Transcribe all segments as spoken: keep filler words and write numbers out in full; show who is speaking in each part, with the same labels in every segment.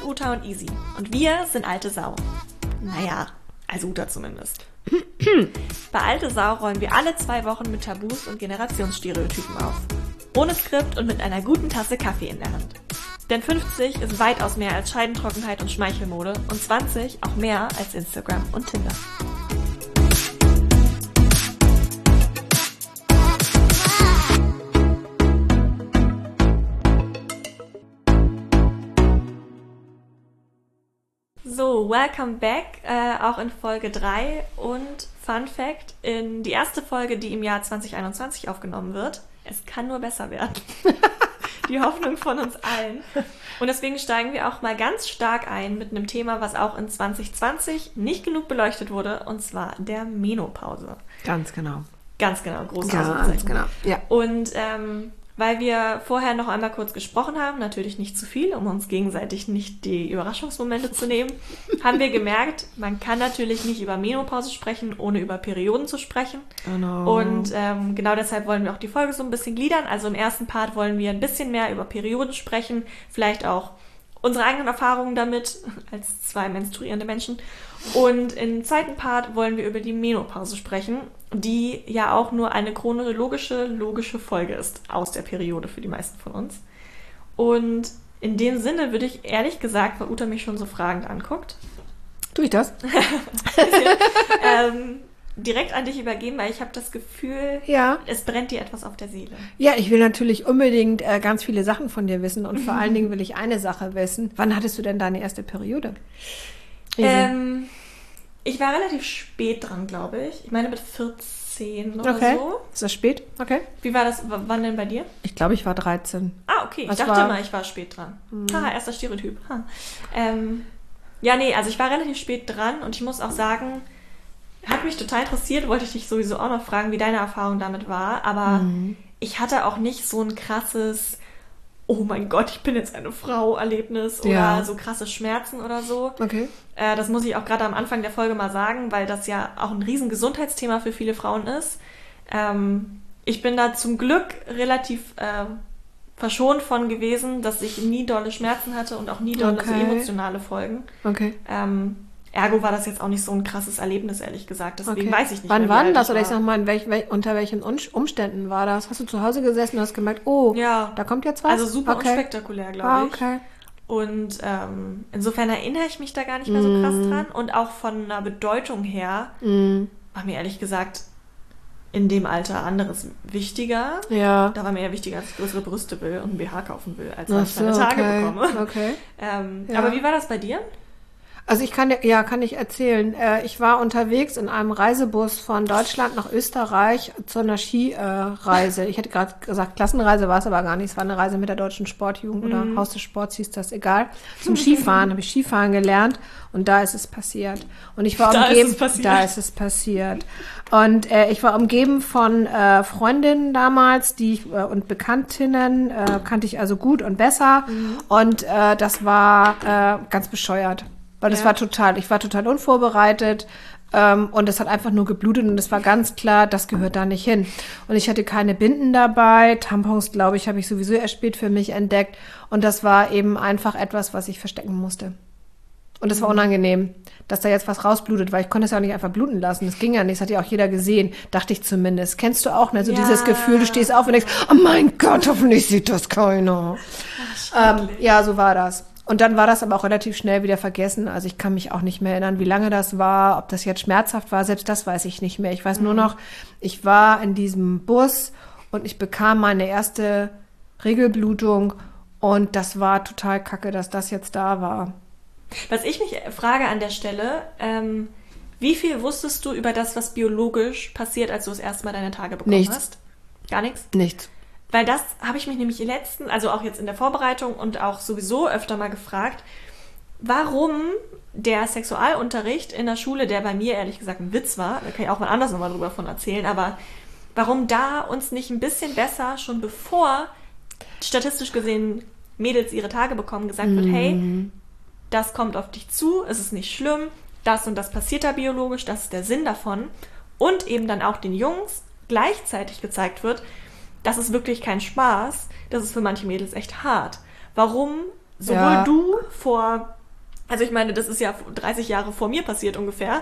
Speaker 1: Uta und Easy und wir sind alte Sau. Naja, also Uta zumindest. Bei Alte Sau räumen wir alle zwei Wochen mit Tabus und Generationsstereotypen auf. Ohne Skript und mit einer guten Tasse Kaffee in der Hand. Denn fünfzig ist weitaus mehr als Scheidentrockenheit und Schmeichelmode und zwanzig auch mehr als Instagram und Tinder. So, welcome back, äh, auch in Folge drei und Fun Fact, in die erste Folge, die im Jahr zwanzig einundzwanzig aufgenommen wird. Es kann nur besser werden. Die Hoffnung von uns allen. Und deswegen steigen wir auch mal ganz stark ein mit einem Thema, was auch in zwanzig zwanzig nicht genug beleuchtet wurde, und zwar der Menopause.
Speaker 2: Ganz genau.
Speaker 1: Ganz genau, großes
Speaker 2: Ja, ganz genau, ja.
Speaker 1: Und ähm, weil wir vorher noch einmal kurz gesprochen haben, natürlich nicht zu viel, um uns gegenseitig nicht die Überraschungsmomente zu nehmen, haben wir gemerkt, man kann natürlich nicht über Menopause sprechen, ohne über Perioden zu sprechen.
Speaker 2: Genau.
Speaker 1: Und ähm, genau deshalb wollen wir auch die Folge so ein bisschen gliedern. Also im ersten Part wollen wir ein bisschen mehr über Perioden sprechen, vielleicht auch unsere eigenen Erfahrungen damit, als zwei menstruierende Menschen. Und im zweiten Part wollen wir über die Menopause sprechen, die ja auch nur eine chronologische, logische Folge ist aus der Periode für die meisten von uns. Und in dem Sinne würde ich ehrlich gesagt, weil Uta mich schon so fragend anguckt,
Speaker 2: Tue ich das?
Speaker 1: ähm, direkt an dich übergeben, weil ich habe das Gefühl,
Speaker 2: Ja.
Speaker 1: es brennt dir etwas auf der Seele.
Speaker 2: Ja, ich will natürlich unbedingt äh, ganz viele Sachen von dir wissen und vor allen Dingen will ich eine Sache wissen. Wann hattest du denn deine erste Periode?
Speaker 1: Ähm, ich war relativ spät dran, glaube ich. Ich meine mit vierzehn oder
Speaker 2: Okay.
Speaker 1: so.
Speaker 2: Ist das spät? Okay.
Speaker 1: Wie war das? W- Wann denn bei dir?
Speaker 2: Ich glaube, ich war dreizehn.
Speaker 1: Ah, okay. Ich
Speaker 2: Was
Speaker 1: dachte
Speaker 2: war-
Speaker 1: mal, ich war spät dran. Haha, erster Stereotyp. Ha. Ähm, ja, nee, also ich war relativ spät dran und ich muss auch sagen, hat mich total interessiert, wollte ich dich sowieso auch noch fragen, wie deine Erfahrung damit war, aber ich hatte auch nicht so ein krasses, oh mein Gott, ich bin jetzt eine Frau Erlebnis oder
Speaker 2: Ja.
Speaker 1: so krasse Schmerzen oder so.
Speaker 2: Okay.
Speaker 1: Äh, das muss ich auch gerade am Anfang der Folge mal sagen, weil das ja auch ein riesen Gesundheitsthema für viele Frauen ist. Ähm, ich bin da zum Glück relativ äh, verschont von gewesen, dass ich nie dolle Schmerzen hatte und auch nie dolle so
Speaker 2: Okay.
Speaker 1: emotionale Folgen.
Speaker 2: Okay.
Speaker 1: Ähm, ergo war das jetzt auch nicht so ein krasses Erlebnis, ehrlich gesagt. Deswegen
Speaker 2: okay.
Speaker 1: weiß ich nicht
Speaker 2: Wann
Speaker 1: mehr, wie
Speaker 2: war denn
Speaker 1: alt
Speaker 2: das? Oder ich
Speaker 1: war.
Speaker 2: sag mal, in welch, wel, unter welchen Un- Umständen war das? Hast du zu Hause gesessen und hast gemerkt, oh,
Speaker 1: Ja.
Speaker 2: da kommt jetzt was?
Speaker 1: Also super
Speaker 2: okay.
Speaker 1: unspektakulär, glaube
Speaker 2: Ah,
Speaker 1: ich.
Speaker 2: okay.
Speaker 1: Und ähm, insofern erinnere ich mich da gar nicht mehr so krass dran. Und auch von einer Bedeutung her
Speaker 2: Mm.
Speaker 1: war mir ehrlich gesagt in dem Alter anderes wichtiger.
Speaker 2: Ja.
Speaker 1: Da war mir eher wichtiger, dass ich größere Brüste will und ein B H kaufen will, als
Speaker 2: Ach
Speaker 1: dass ich meine
Speaker 2: so,
Speaker 1: Tage
Speaker 2: okay.
Speaker 1: bekomme.
Speaker 2: Okay.
Speaker 1: Ähm,
Speaker 2: Ja.
Speaker 1: Aber wie war das bei dir?
Speaker 2: Also ich kann dir, ja, kann ich erzählen. Äh, ich war unterwegs in einem Reisebus von Deutschland nach Österreich zu einer Skireise. Ich hätte gerade gesagt, Klassenreise war es aber gar nicht. Es war eine Reise mit der deutschen Sportjugend oder Haus des Sports hieß das, egal. Zum Skifahren habe ich Skifahren gelernt und da ist es passiert. Und ich war
Speaker 1: Da ist
Speaker 2: umgeben,
Speaker 1: es passiert.
Speaker 2: da ist es passiert. Und äh, ich war umgeben von äh, Freundinnen damals, die ich, äh, und Bekanntinnen, äh, kannte ich also gut und besser. Und äh, das war äh, ganz bescheuert. Weil das
Speaker 1: Ja.
Speaker 2: war total, ich war total unvorbereitet ähm, und es hat einfach nur geblutet und es war ganz klar, das gehört da nicht hin. Und ich hatte keine Binden dabei, Tampons, glaube ich, habe ich sowieso erst spät für mich entdeckt und das war eben einfach etwas, was ich verstecken musste. Und es war unangenehm, dass da jetzt was rausblutet, weil ich konnte es ja auch nicht einfach bluten lassen. Das ging ja nicht, das hat ja auch jeder gesehen, dachte ich zumindest. Kennst du auch, ne? So
Speaker 1: Ja.
Speaker 2: dieses Gefühl, du stehst auf und denkst, oh mein Gott, hoffentlich sieht das keiner. Ähm, ja, so war das. Und dann war das aber auch relativ schnell wieder vergessen. Also ich kann mich auch nicht mehr erinnern, wie lange das war, ob das jetzt schmerzhaft war. Selbst das weiß ich nicht mehr. Ich weiß nur noch, ich war in diesem Bus und ich bekam meine erste Regelblutung und das war total kacke, dass das jetzt da war.
Speaker 1: Was ich mich frage an der Stelle, ähm, wie viel wusstest du über das, was biologisch passiert, als du das erste Mal deine Tage bekommen
Speaker 2: Nichts.
Speaker 1: hast? Gar nichts?
Speaker 2: Nichts.
Speaker 1: Weil das habe ich mich nämlich letzten, also auch jetzt in der Vorbereitung und auch sowieso öfter mal gefragt, warum der Sexualunterricht in der Schule, der bei mir ehrlich gesagt ein Witz war, da kann ich auch mal anders nochmal drüber von erzählen, aber warum da uns nicht ein bisschen besser, schon bevor statistisch gesehen Mädels ihre Tage bekommen, gesagt wird, hey, das kommt auf dich zu, es ist nicht schlimm, das und das passiert da biologisch, das ist der Sinn davon. Und eben dann auch den Jungs gleichzeitig gezeigt wird, das ist wirklich kein Spaß, das ist für manche Mädels echt hart. Warum sowohl
Speaker 2: Ja.
Speaker 1: du vor Also ich meine, das ist ja dreißig Jahre vor mir passiert ungefähr.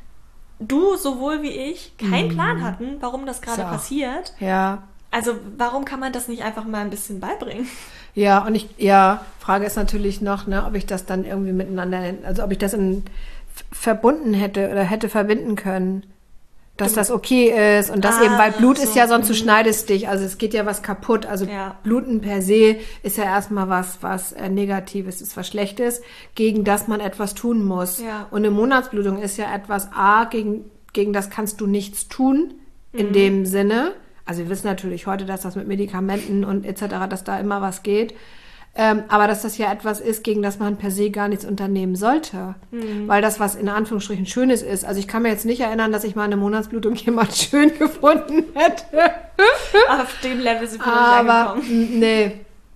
Speaker 1: Du sowohl wie ich keinen mm. Plan hatten, warum das gerade so. passiert.
Speaker 2: Ja.
Speaker 1: Also warum kann man das nicht einfach mal ein bisschen beibringen?
Speaker 2: Ja, und ich, ja, Frage ist natürlich noch, ne, ob ich das dann irgendwie miteinander, also ob ich das in, verbunden hätte oder hätte verbinden können, dass das okay ist und das ah, eben, weil Blut so. ist ja, sonst du schneidest dich, also es geht ja was kaputt, also ja. Bluten per se ist ja erstmal was, was äh, Negatives ist, was Schlechtes, gegen das man etwas tun muss. Ja. Und eine Monatsblutung ist ja etwas, A, gegen, gegen das kannst du nichts tun, in mhm. dem Sinne. Also wir wissen natürlich heute, dass das mit Medikamenten und et cetera, dass da immer was geht. Ähm, aber dass das ja etwas ist, gegen das man per se gar nichts unternehmen sollte. Mhm. Weil das, was in Anführungsstrichen Schönes ist. Also ich kann mir jetzt nicht erinnern, dass ich mal eine Monatsblutung jemand schön gefunden hätte.
Speaker 1: Auf dem Level sind wir
Speaker 2: aber,
Speaker 1: nicht angekommen.
Speaker 2: Nee.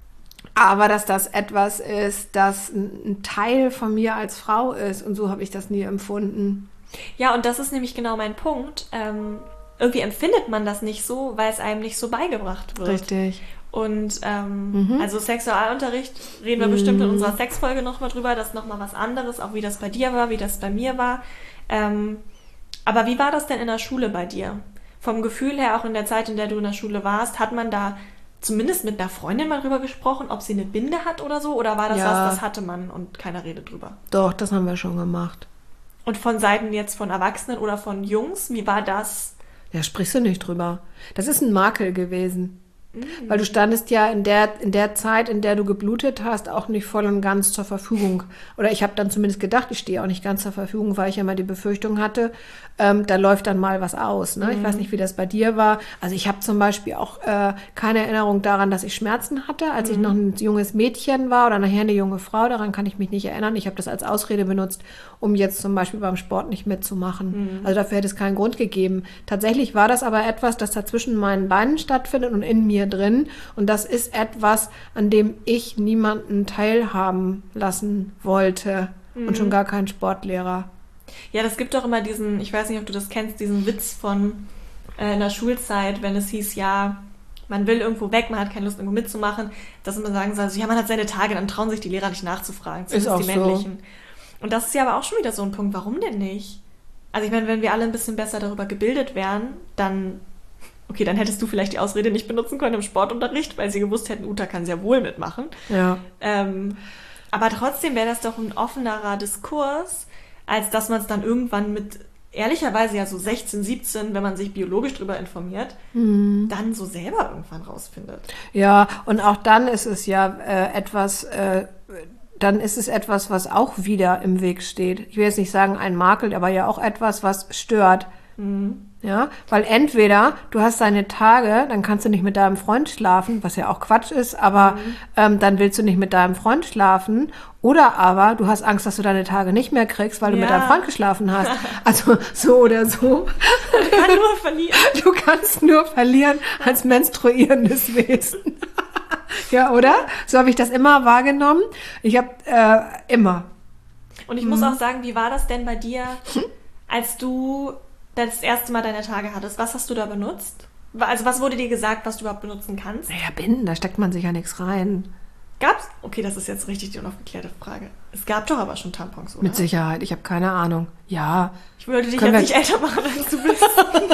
Speaker 2: Aber dass das etwas ist, das ein Teil von mir als Frau ist. Und so habe ich das nie empfunden.
Speaker 1: Ja, und das ist nämlich genau mein Punkt. Ähm, irgendwie empfindet man das nicht so, weil es einem nicht so beigebracht wird.
Speaker 2: Richtig.
Speaker 1: Und ähm, mhm. also Sexualunterricht, reden wir mhm. bestimmt in unserer Sexfolge nochmal drüber, das ist nochmal was anderes, auch wie das bei dir war, wie das bei mir war. Ähm, aber wie war das denn in der Schule bei dir? Vom Gefühl her, auch in der Zeit, in der du in der Schule warst, hat man da zumindest mit einer Freundin mal drüber gesprochen, ob sie eine Binde hat oder so? Oder war das
Speaker 2: ja.
Speaker 1: was, das hatte man und keiner redet drüber?
Speaker 2: Doch, das haben wir schon gemacht.
Speaker 1: Und von Seiten jetzt von Erwachsenen oder von Jungs, wie war das?
Speaker 2: Ja, sprichst du nicht drüber. Das ist ein Makel gewesen. Weil du standest ja in der, in der Zeit, in der du geblutet hast, auch nicht voll und ganz zur Verfügung. Oder ich habe dann zumindest gedacht, ich stehe auch nicht ganz zur Verfügung, weil ich ja mal die Befürchtung hatte, ähm, da läuft dann mal was aus. Ne? Mhm. Ich weiß nicht, wie das bei dir war. Also ich habe zum Beispiel auch äh, keine Erinnerung daran, dass ich Schmerzen hatte, als mhm. ich noch ein junges Mädchen war oder nachher eine junge Frau. Daran kann ich mich nicht erinnern. Ich habe das als Ausrede benutzt, um jetzt zum Beispiel beim Sport nicht mitzumachen. Mhm. Also dafür hätte es keinen Grund gegeben. Tatsächlich war das aber etwas, das da zwischen meinen Beinen stattfindet und in mir drin. Und das ist etwas, an dem ich niemanden teilhaben lassen wollte. Mhm. Und schon gar keinen Sportlehrer.
Speaker 1: Ja, das gibt doch immer diesen, ich weiß nicht, ob du das kennst, diesen Witz von äh, in der Schulzeit, wenn es hieß, ja, man will irgendwo weg, man hat keine Lust, irgendwo mitzumachen, dass man sagen soll, also, ja, man hat seine Tage, dann trauen sich die Lehrer nicht nachzufragen.
Speaker 2: Ist auch
Speaker 1: die männlichen. So. Und das ist ja aber auch schon wieder so ein Punkt, warum denn nicht? Also ich meine, wenn wir alle ein bisschen besser darüber gebildet wären, dann okay, dann hättest du vielleicht die Ausrede nicht benutzen können im Sportunterricht, weil sie gewusst hätten, Uta kann sehr wohl mitmachen.
Speaker 2: Ja.
Speaker 1: Ähm, aber trotzdem wäre das doch ein offenerer Diskurs, als dass man es dann irgendwann mit, ehrlicherweise ja so sechzehn, siebzehn, wenn man sich biologisch drüber informiert, mhm. dann so selber irgendwann rausfindet.
Speaker 2: Ja, und auch dann ist es ja äh, etwas, äh, dann ist es etwas, was auch wieder im Weg steht. Ich will jetzt nicht sagen ein Makel, aber ja auch etwas, was stört. Mhm. Ja, weil entweder du hast deine Tage, dann kannst du nicht mit deinem Freund schlafen, was ja auch Quatsch ist, aber mhm. ähm, dann willst du nicht mit deinem Freund schlafen, oder aber du hast Angst, dass du deine Tage nicht mehr kriegst, weil du ja. mit deinem Freund geschlafen hast. Also so oder so.
Speaker 1: Du kannst nur verlieren.
Speaker 2: Du kannst nur verlieren als menstruierendes Wesen. Ja, oder? So habe ich das immer wahrgenommen. Ich habe äh, immer.
Speaker 1: Und ich mhm. muss auch sagen, wie war das denn bei dir, als du das erste Mal deine Tage hattest? Was hast du da benutzt? Also was wurde dir gesagt, was du überhaupt benutzen kannst?
Speaker 2: Naja, Binden, da steckt man sich ja nichts rein.
Speaker 1: Gab's? Okay, das ist jetzt richtig die unaufgeklärte Frage. Es gab doch aber schon Tampons, oder?
Speaker 2: Mit Sicherheit, ich habe keine Ahnung. Ja.
Speaker 1: Ich wollte dich jetzt nicht älter machen, als du bist.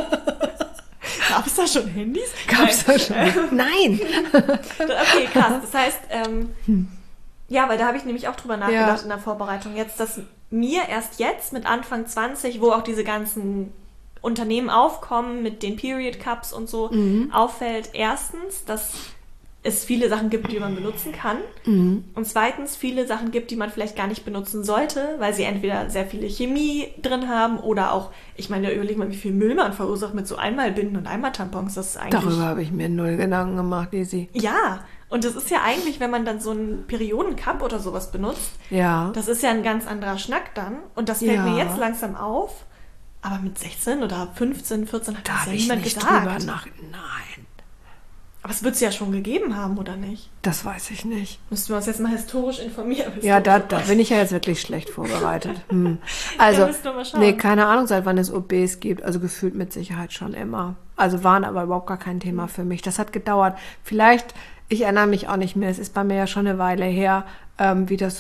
Speaker 1: Gab es da schon Handys?
Speaker 2: Gab es da schon? Nein!
Speaker 1: Okay, krass. Das heißt, ähm, hm. ja, weil da habe ich nämlich auch drüber nachgedacht ja. in der Vorbereitung. Jetzt, dass mir erst jetzt mit Anfang zwanzig, wo auch diese ganzen Unternehmen aufkommen mit den Period Cups und so, mhm. auffällt erstens, dass es viele Sachen gibt, die man benutzen kann mhm. und zweitens viele Sachen gibt, die man vielleicht gar nicht benutzen sollte, weil sie entweder sehr viele Chemie drin haben oder auch, ich meine, überleg mal, wie viel Müll man verursacht mit so Einmalbinden und Einmaltampons. Das ist eigentlich...
Speaker 2: Darüber habe ich mir null Gedanken gemacht, Lisi.
Speaker 1: Ja, und das ist ja eigentlich, wenn man dann so einen Periodencup oder sowas benutzt,
Speaker 2: ja.
Speaker 1: das ist ja ein ganz anderer Schnack dann. Und das fällt ja. mir jetzt langsam auf. Aber mit sechzehn oder fünfzehn, vierzehn hat
Speaker 2: da
Speaker 1: das ja
Speaker 2: ich
Speaker 1: niemand
Speaker 2: nicht
Speaker 1: gesagt.
Speaker 2: Drüber nach... Nein.
Speaker 1: Aber es wird es ja schon gegeben haben, oder nicht?
Speaker 2: Das weiß ich nicht.
Speaker 1: Müssten wir uns jetzt mal historisch informieren. Historisch
Speaker 2: ja, da, da bin ich ja jetzt wirklich schlecht vorbereitet. Hm. Also, ja, mal nee, keine Ahnung, seit wann es O Bs gibt. Also gefühlt mit Sicherheit schon immer. Also waren aber überhaupt gar kein Thema für mich. Das hat gedauert. Vielleicht... Ich erinnere mich auch nicht mehr, es ist bei mir ja schon eine Weile her, ähm, wie das so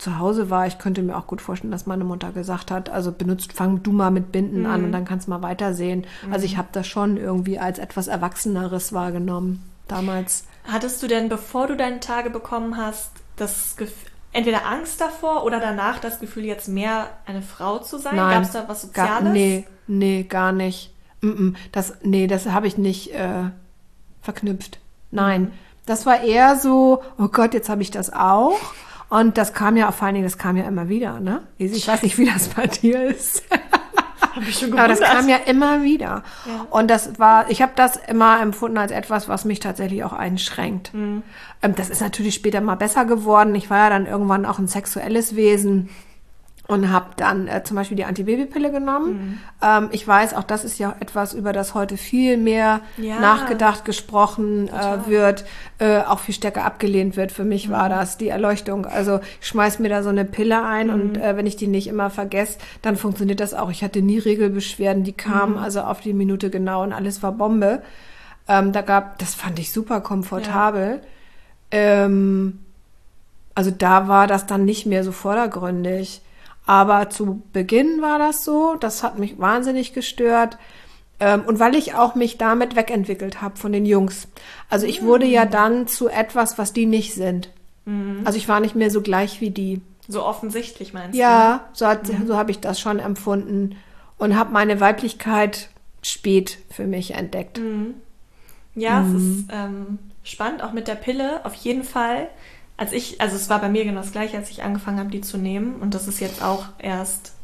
Speaker 2: zu Hause war, ich könnte mir auch gut vorstellen, dass meine Mutter gesagt hat, also benutzt, fang du mal mit Binden mhm. an und dann kannst du mal weitersehen. Mhm. Also ich habe das schon irgendwie als etwas Erwachseneres wahrgenommen damals.
Speaker 1: Hattest du denn, bevor du deine Tage bekommen hast, das Gefühl, entweder Angst davor oder danach das Gefühl, jetzt mehr eine Frau zu sein? Gab es da was Soziales?
Speaker 2: Gar, nee, nee, gar nicht. Das, nee, das habe ich nicht äh, verknüpft. Nein, mhm. das war eher so, oh Gott, jetzt habe ich das auch. Und das kam ja, vor allen Dingen, das kam ja immer wieder, ne? Ich weiß nicht, wie das bei dir ist.
Speaker 1: Hab ich schon gewundert.
Speaker 2: Aber das kam ja immer wieder. Ja. Und das war, ich habe das immer empfunden als etwas, was mich tatsächlich auch einschränkt. Mhm. Das ist natürlich später mal besser geworden. Ich war ja dann irgendwann auch ein sexuelles Wesen und habe dann äh, zum Beispiel die Antibabypille genommen. Mhm. Ähm, ich weiß, auch das ist ja etwas, über das heute viel mehr ja. nachgedacht, gesprochen äh, wird, äh, auch viel stärker abgelehnt wird. Für mich mhm. war das die Erleuchtung. Also ich schmeiß mir da so eine Pille ein mhm. und äh, wenn ich die nicht immer vergesse, dann funktioniert das auch. Ich hatte nie Regelbeschwerden, die kamen mhm. also auf die Minute genau und alles war Bombe. Ähm, da gab, das fand ich super komfortabel. Ja. Ähm, also da war das dann nicht mehr so vordergründig. Aber zu Beginn war das so, das hat mich wahnsinnig gestört. Ähm, und weil ich auch mich damit wegentwickelt habe von den Jungs. Also ich mhm. wurde ja dann zu etwas, was die nicht sind. Mhm. Also ich war nicht mehr so gleich wie die.
Speaker 1: So offensichtlich meinst
Speaker 2: ja, du? Ja, so, mhm. so habe ich das schon empfunden. Und habe meine Weiblichkeit spät für mich entdeckt.
Speaker 1: Mhm. Ja, mhm. es ist ähm, spannend, auch mit der Pille, auf jeden Fall. Als ich, also es war bei mir genau das Gleiche, als ich angefangen habe, die zu nehmen. Und das ist jetzt auch erst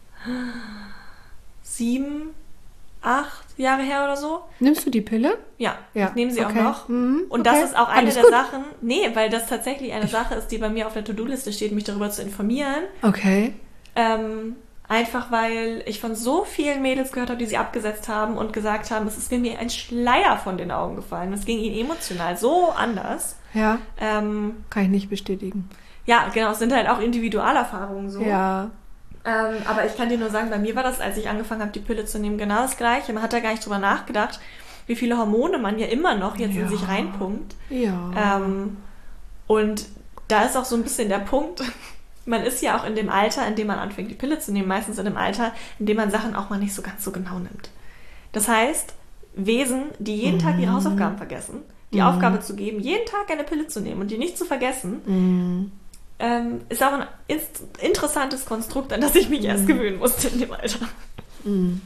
Speaker 1: sieben, acht Jahre her oder so.
Speaker 2: Nimmst du die Pille?
Speaker 1: Ja,
Speaker 2: ja.
Speaker 1: ich nehme sie
Speaker 2: okay.
Speaker 1: auch noch.
Speaker 2: Mhm.
Speaker 1: Und
Speaker 2: okay.
Speaker 1: das ist auch eine
Speaker 2: Alles
Speaker 1: der
Speaker 2: gut.
Speaker 1: Sachen, nee, weil das tatsächlich eine Sache ist, die bei mir auf der To-Do-Liste steht, mich darüber zu informieren.
Speaker 2: Okay.
Speaker 1: Ähm, einfach weil ich von so vielen Mädels gehört habe, die sie abgesetzt haben und gesagt haben, es ist mir ein Schleier von den Augen gefallen. Es ging ihnen emotional so anders.
Speaker 2: Ja,
Speaker 1: ähm,
Speaker 2: kann ich nicht bestätigen.
Speaker 1: Ja, genau, es sind halt auch Individualerfahrungen so.
Speaker 2: Ja.
Speaker 1: Ähm, aber ich kann dir nur sagen, bei mir war das, als ich angefangen habe, die Pille zu nehmen, genau das Gleiche. Man hat da gar nicht drüber nachgedacht, wie viele Hormone man ja immer noch jetzt ja. in sich reinpumpt.
Speaker 2: Ja.
Speaker 1: Ähm, und da ist auch so ein bisschen der Punkt, man ist ja auch in dem Alter, in dem man anfängt, die Pille zu nehmen, meistens in dem Alter, in dem man Sachen auch mal nicht so ganz so genau nimmt. Das heißt, Wesen, die jeden mhm. Tag ihre Hausaufgaben vergessen, die mhm. Aufgabe zu geben, jeden Tag eine Pille zu nehmen und die nicht zu vergessen,
Speaker 2: mhm.
Speaker 1: ähm, ist auch ein inst- interessantes Konstrukt, an das ich mich mhm. erst gewöhnen musste in dem Alter.
Speaker 2: Mhm.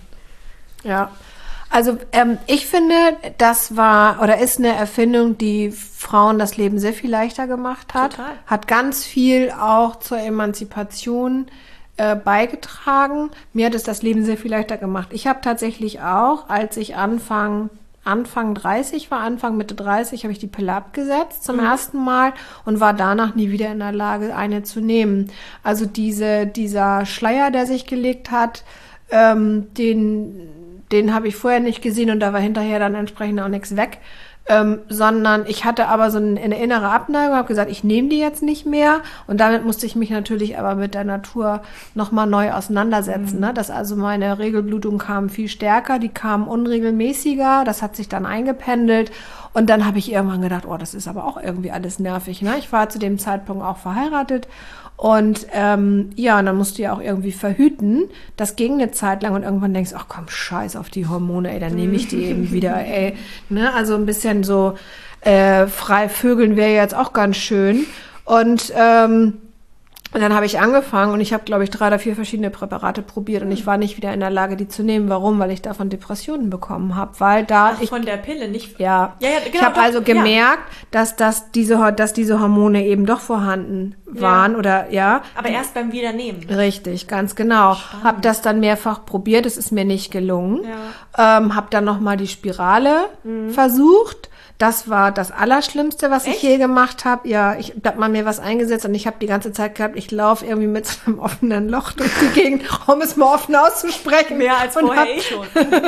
Speaker 2: Ja, also ähm, ich finde, das war oder ist eine Erfindung, die Frauen das Leben sehr viel leichter gemacht hat.
Speaker 1: Total.
Speaker 2: Hat ganz viel auch zur Emanzipation äh, beigetragen. Mir hat es das Leben sehr viel leichter gemacht. Ich habe tatsächlich auch, als ich Anfang Anfang dreißig war, Anfang Mitte dreißig, habe ich die Pille abgesetzt zum mhm. ersten Mal und war danach nie wieder in der Lage, eine zu nehmen. Also diese, dieser Schleier, der sich gelegt hat, ähm, den, den habe ich vorher nicht gesehen und da war hinterher dann entsprechend auch nichts weg. Ähm, sondern ich hatte aber so eine, eine innere Abneigung, habe gesagt, ich nehme die jetzt nicht mehr und damit musste ich mich natürlich aber mit der Natur nochmal neu auseinandersetzen. Mhm. Ne? Dass also meine Regelblutung kam viel stärker, die kam unregelmäßiger, das hat sich dann eingependelt und dann habe ich irgendwann gedacht, oh, das ist aber auch irgendwie alles nervig. Ne? Ich war zu dem Zeitpunkt auch verheiratet und ähm, ja, und dann musst du ja auch irgendwie verhüten. Das ging eine Zeit lang und irgendwann denkst du, ach komm, scheiß auf die Hormone, ey, dann nehme ich die eben wieder, ey. Ne? Also ein bisschen so äh, frei vögeln wäre jetzt auch ganz schön. Und ähm, Und dann habe ich angefangen und ich habe, glaube ich, drei oder vier verschiedene Präparate probiert und ich war nicht wieder in der Lage, die zu nehmen. Warum? Weil ich davon Depressionen bekommen habe. Weil da
Speaker 1: Ach,
Speaker 2: ich
Speaker 1: von der Pille nicht.
Speaker 2: Ja,
Speaker 1: ja, ja genau,
Speaker 2: ich habe also gemerkt,
Speaker 1: ja.
Speaker 2: dass, dass, diese, dass diese Hormone eben doch vorhanden waren
Speaker 1: ja.
Speaker 2: oder ja.
Speaker 1: Aber erst beim Wiedernehmen.
Speaker 2: Richtig, ganz genau. Habe das dann mehrfach probiert, es ist mir nicht gelungen. Ja. Ähm, habe dann nochmal die Spirale mhm. versucht. Das war das Allerschlimmste, was Echt? ich je gemacht habe. Ja, ich habe mal mir was eingesetzt und ich habe die ganze Zeit gehabt, ich laufe irgendwie mit so einem offenen Loch durch die Gegend, um es mal offen auszusprechen.
Speaker 1: Mehr als
Speaker 2: und
Speaker 1: vorher
Speaker 2: hab,
Speaker 1: eh schon.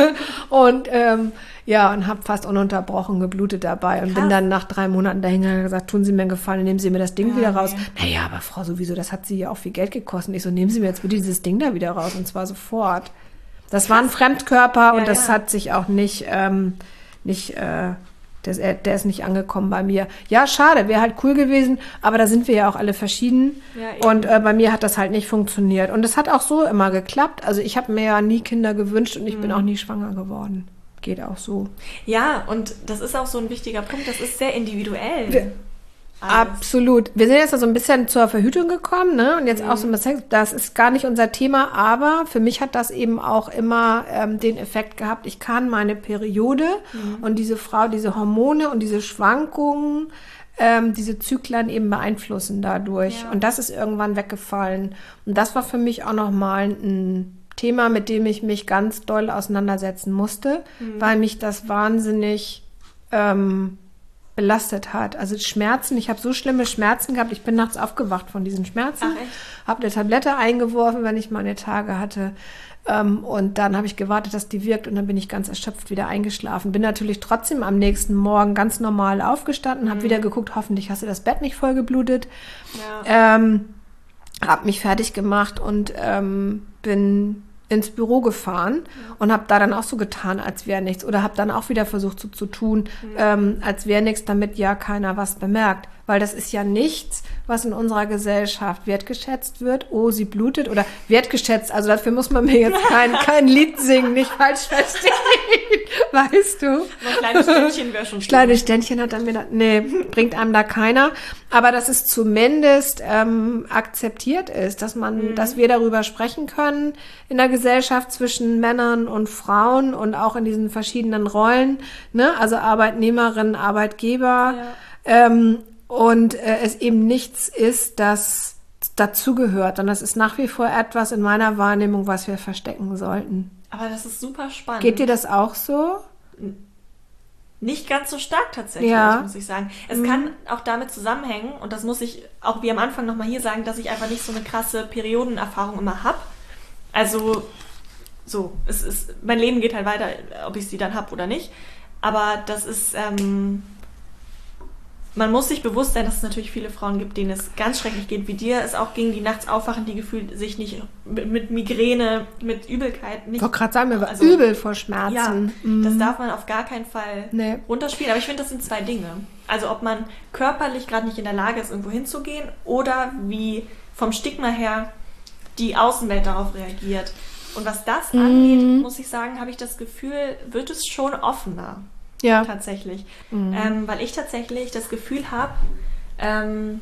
Speaker 2: und ähm, ja, und habe fast ununterbrochen geblutet dabei und Krass. bin dann nach drei Monaten dahingegangen und gesagt, tun Sie mir einen Gefallen, nehmen Sie mir das Ding ja, wieder raus. Nee. Naja, aber Frau, sowieso, das hat Sie ja auch viel Geld gekostet. Ich so, nehmen Sie mir jetzt bitte dieses Ding da wieder raus und zwar sofort. Das Krass. war ein Fremdkörper ja, und das ja. hat sich auch nicht, ähm, nicht, äh, Der, der ist nicht angekommen bei mir. Ja, schade, wäre halt cool gewesen, aber da sind wir ja auch alle verschieden. Ja, und äh, bei mir hat das halt nicht funktioniert. Und es hat auch so immer geklappt. Also ich habe mir ja nie Kinder gewünscht und ich mhm. bin auch nie schwanger geworden. Geht auch so.
Speaker 1: Ja, und das ist auch so ein wichtiger Punkt. Das ist sehr individuell.
Speaker 2: Wir, absolut. Wir sind jetzt so ein bisschen zur Verhütung gekommen, ne? Und jetzt mhm. auch so ein bisschen, das ist gar nicht unser Thema, aber für mich hat das eben auch immer ähm, den Effekt gehabt, ich kann meine Periode mhm. und diese Frau, diese Hormone und diese Schwankungen, ähm, diese Zyklen eben beeinflussen dadurch. Ja. Und das ist irgendwann weggefallen. Und das war für mich auch nochmal ein Thema, mit dem ich mich ganz doll auseinandersetzen musste, mhm. weil mich das wahnsinnig ähm, belastet hat. Also Schmerzen, ich habe so schlimme Schmerzen gehabt, ich bin nachts aufgewacht von diesen Schmerzen, habe eine Tablette eingeworfen, wenn ich meine Tage hatte ähm, und dann habe ich gewartet, dass die wirkt und dann bin ich ganz erschöpft wieder eingeschlafen. Bin natürlich trotzdem am nächsten Morgen ganz normal aufgestanden, habe mhm. wieder geguckt, hoffentlich hast du das Bett nicht voll geblutet, ja. ähm, habe mich fertig gemacht und ähm, bin ins Büro gefahren ja. und habe da dann auch so getan, als wäre nichts. Oder habe dann auch wieder versucht so zu tun, ja. ähm, als wäre nichts, damit ja keiner was bemerkt. Weil das ist ja nichts, was in unserer Gesellschaft wertgeschätzt wird. Oh, sie blutet oder wertgeschätzt. Also dafür muss man mir jetzt kein, kein Lied singen, nicht falsch verstehen. Weißt du?
Speaker 1: Ein kleines Ständchen wäre schon schön.
Speaker 2: Kleines Ständchen hat dann mir da, nee, bringt einem da keiner. Aber dass es zumindest ähm, akzeptiert ist, dass man, mhm. dass wir darüber sprechen können in der Gesellschaft zwischen Männern und Frauen und auch in diesen verschiedenen Rollen, ne? Also Arbeitnehmerin, Arbeitgeber, ja. ähm, und äh, es eben nichts ist, das dazugehört. Und das ist nach wie vor etwas in meiner Wahrnehmung, was wir verstecken sollten.
Speaker 1: Aber das ist super spannend.
Speaker 2: Geht dir das auch so?
Speaker 1: Nicht ganz so stark tatsächlich, ja. muss ich sagen. Es mhm. kann auch damit zusammenhängen, und das muss ich auch wie am Anfang nochmal hier sagen, dass ich einfach nicht so eine krasse Periodenerfahrung immer habe. Also so, es ist, mein Leben geht halt weiter, ob ich sie dann habe oder nicht. Aber das ist... Ähm, man muss sich bewusst sein, dass es natürlich viele Frauen gibt, denen es ganz schrecklich geht, wie dir es auch ging, die nachts aufwachen, die gefühlt sich nicht mit, mit Migräne, mit Übelkeit nicht...
Speaker 2: Ich wollte gerade sagen, mir war also, übel vor Schmerzen.
Speaker 1: Ja,
Speaker 2: mhm.
Speaker 1: das darf man auf gar keinen Fall nee. runterspielen. Aber ich finde, das sind zwei Dinge. Also ob man körperlich gerade nicht in der Lage ist, irgendwo hinzugehen oder wie vom Stigma her die Außenwelt darauf reagiert. Und was das mhm. angeht, muss ich sagen, habe ich das Gefühl, wird es schon offener. Ja. Tatsächlich. Mhm. Ähm, weil ich tatsächlich das Gefühl habe, ähm,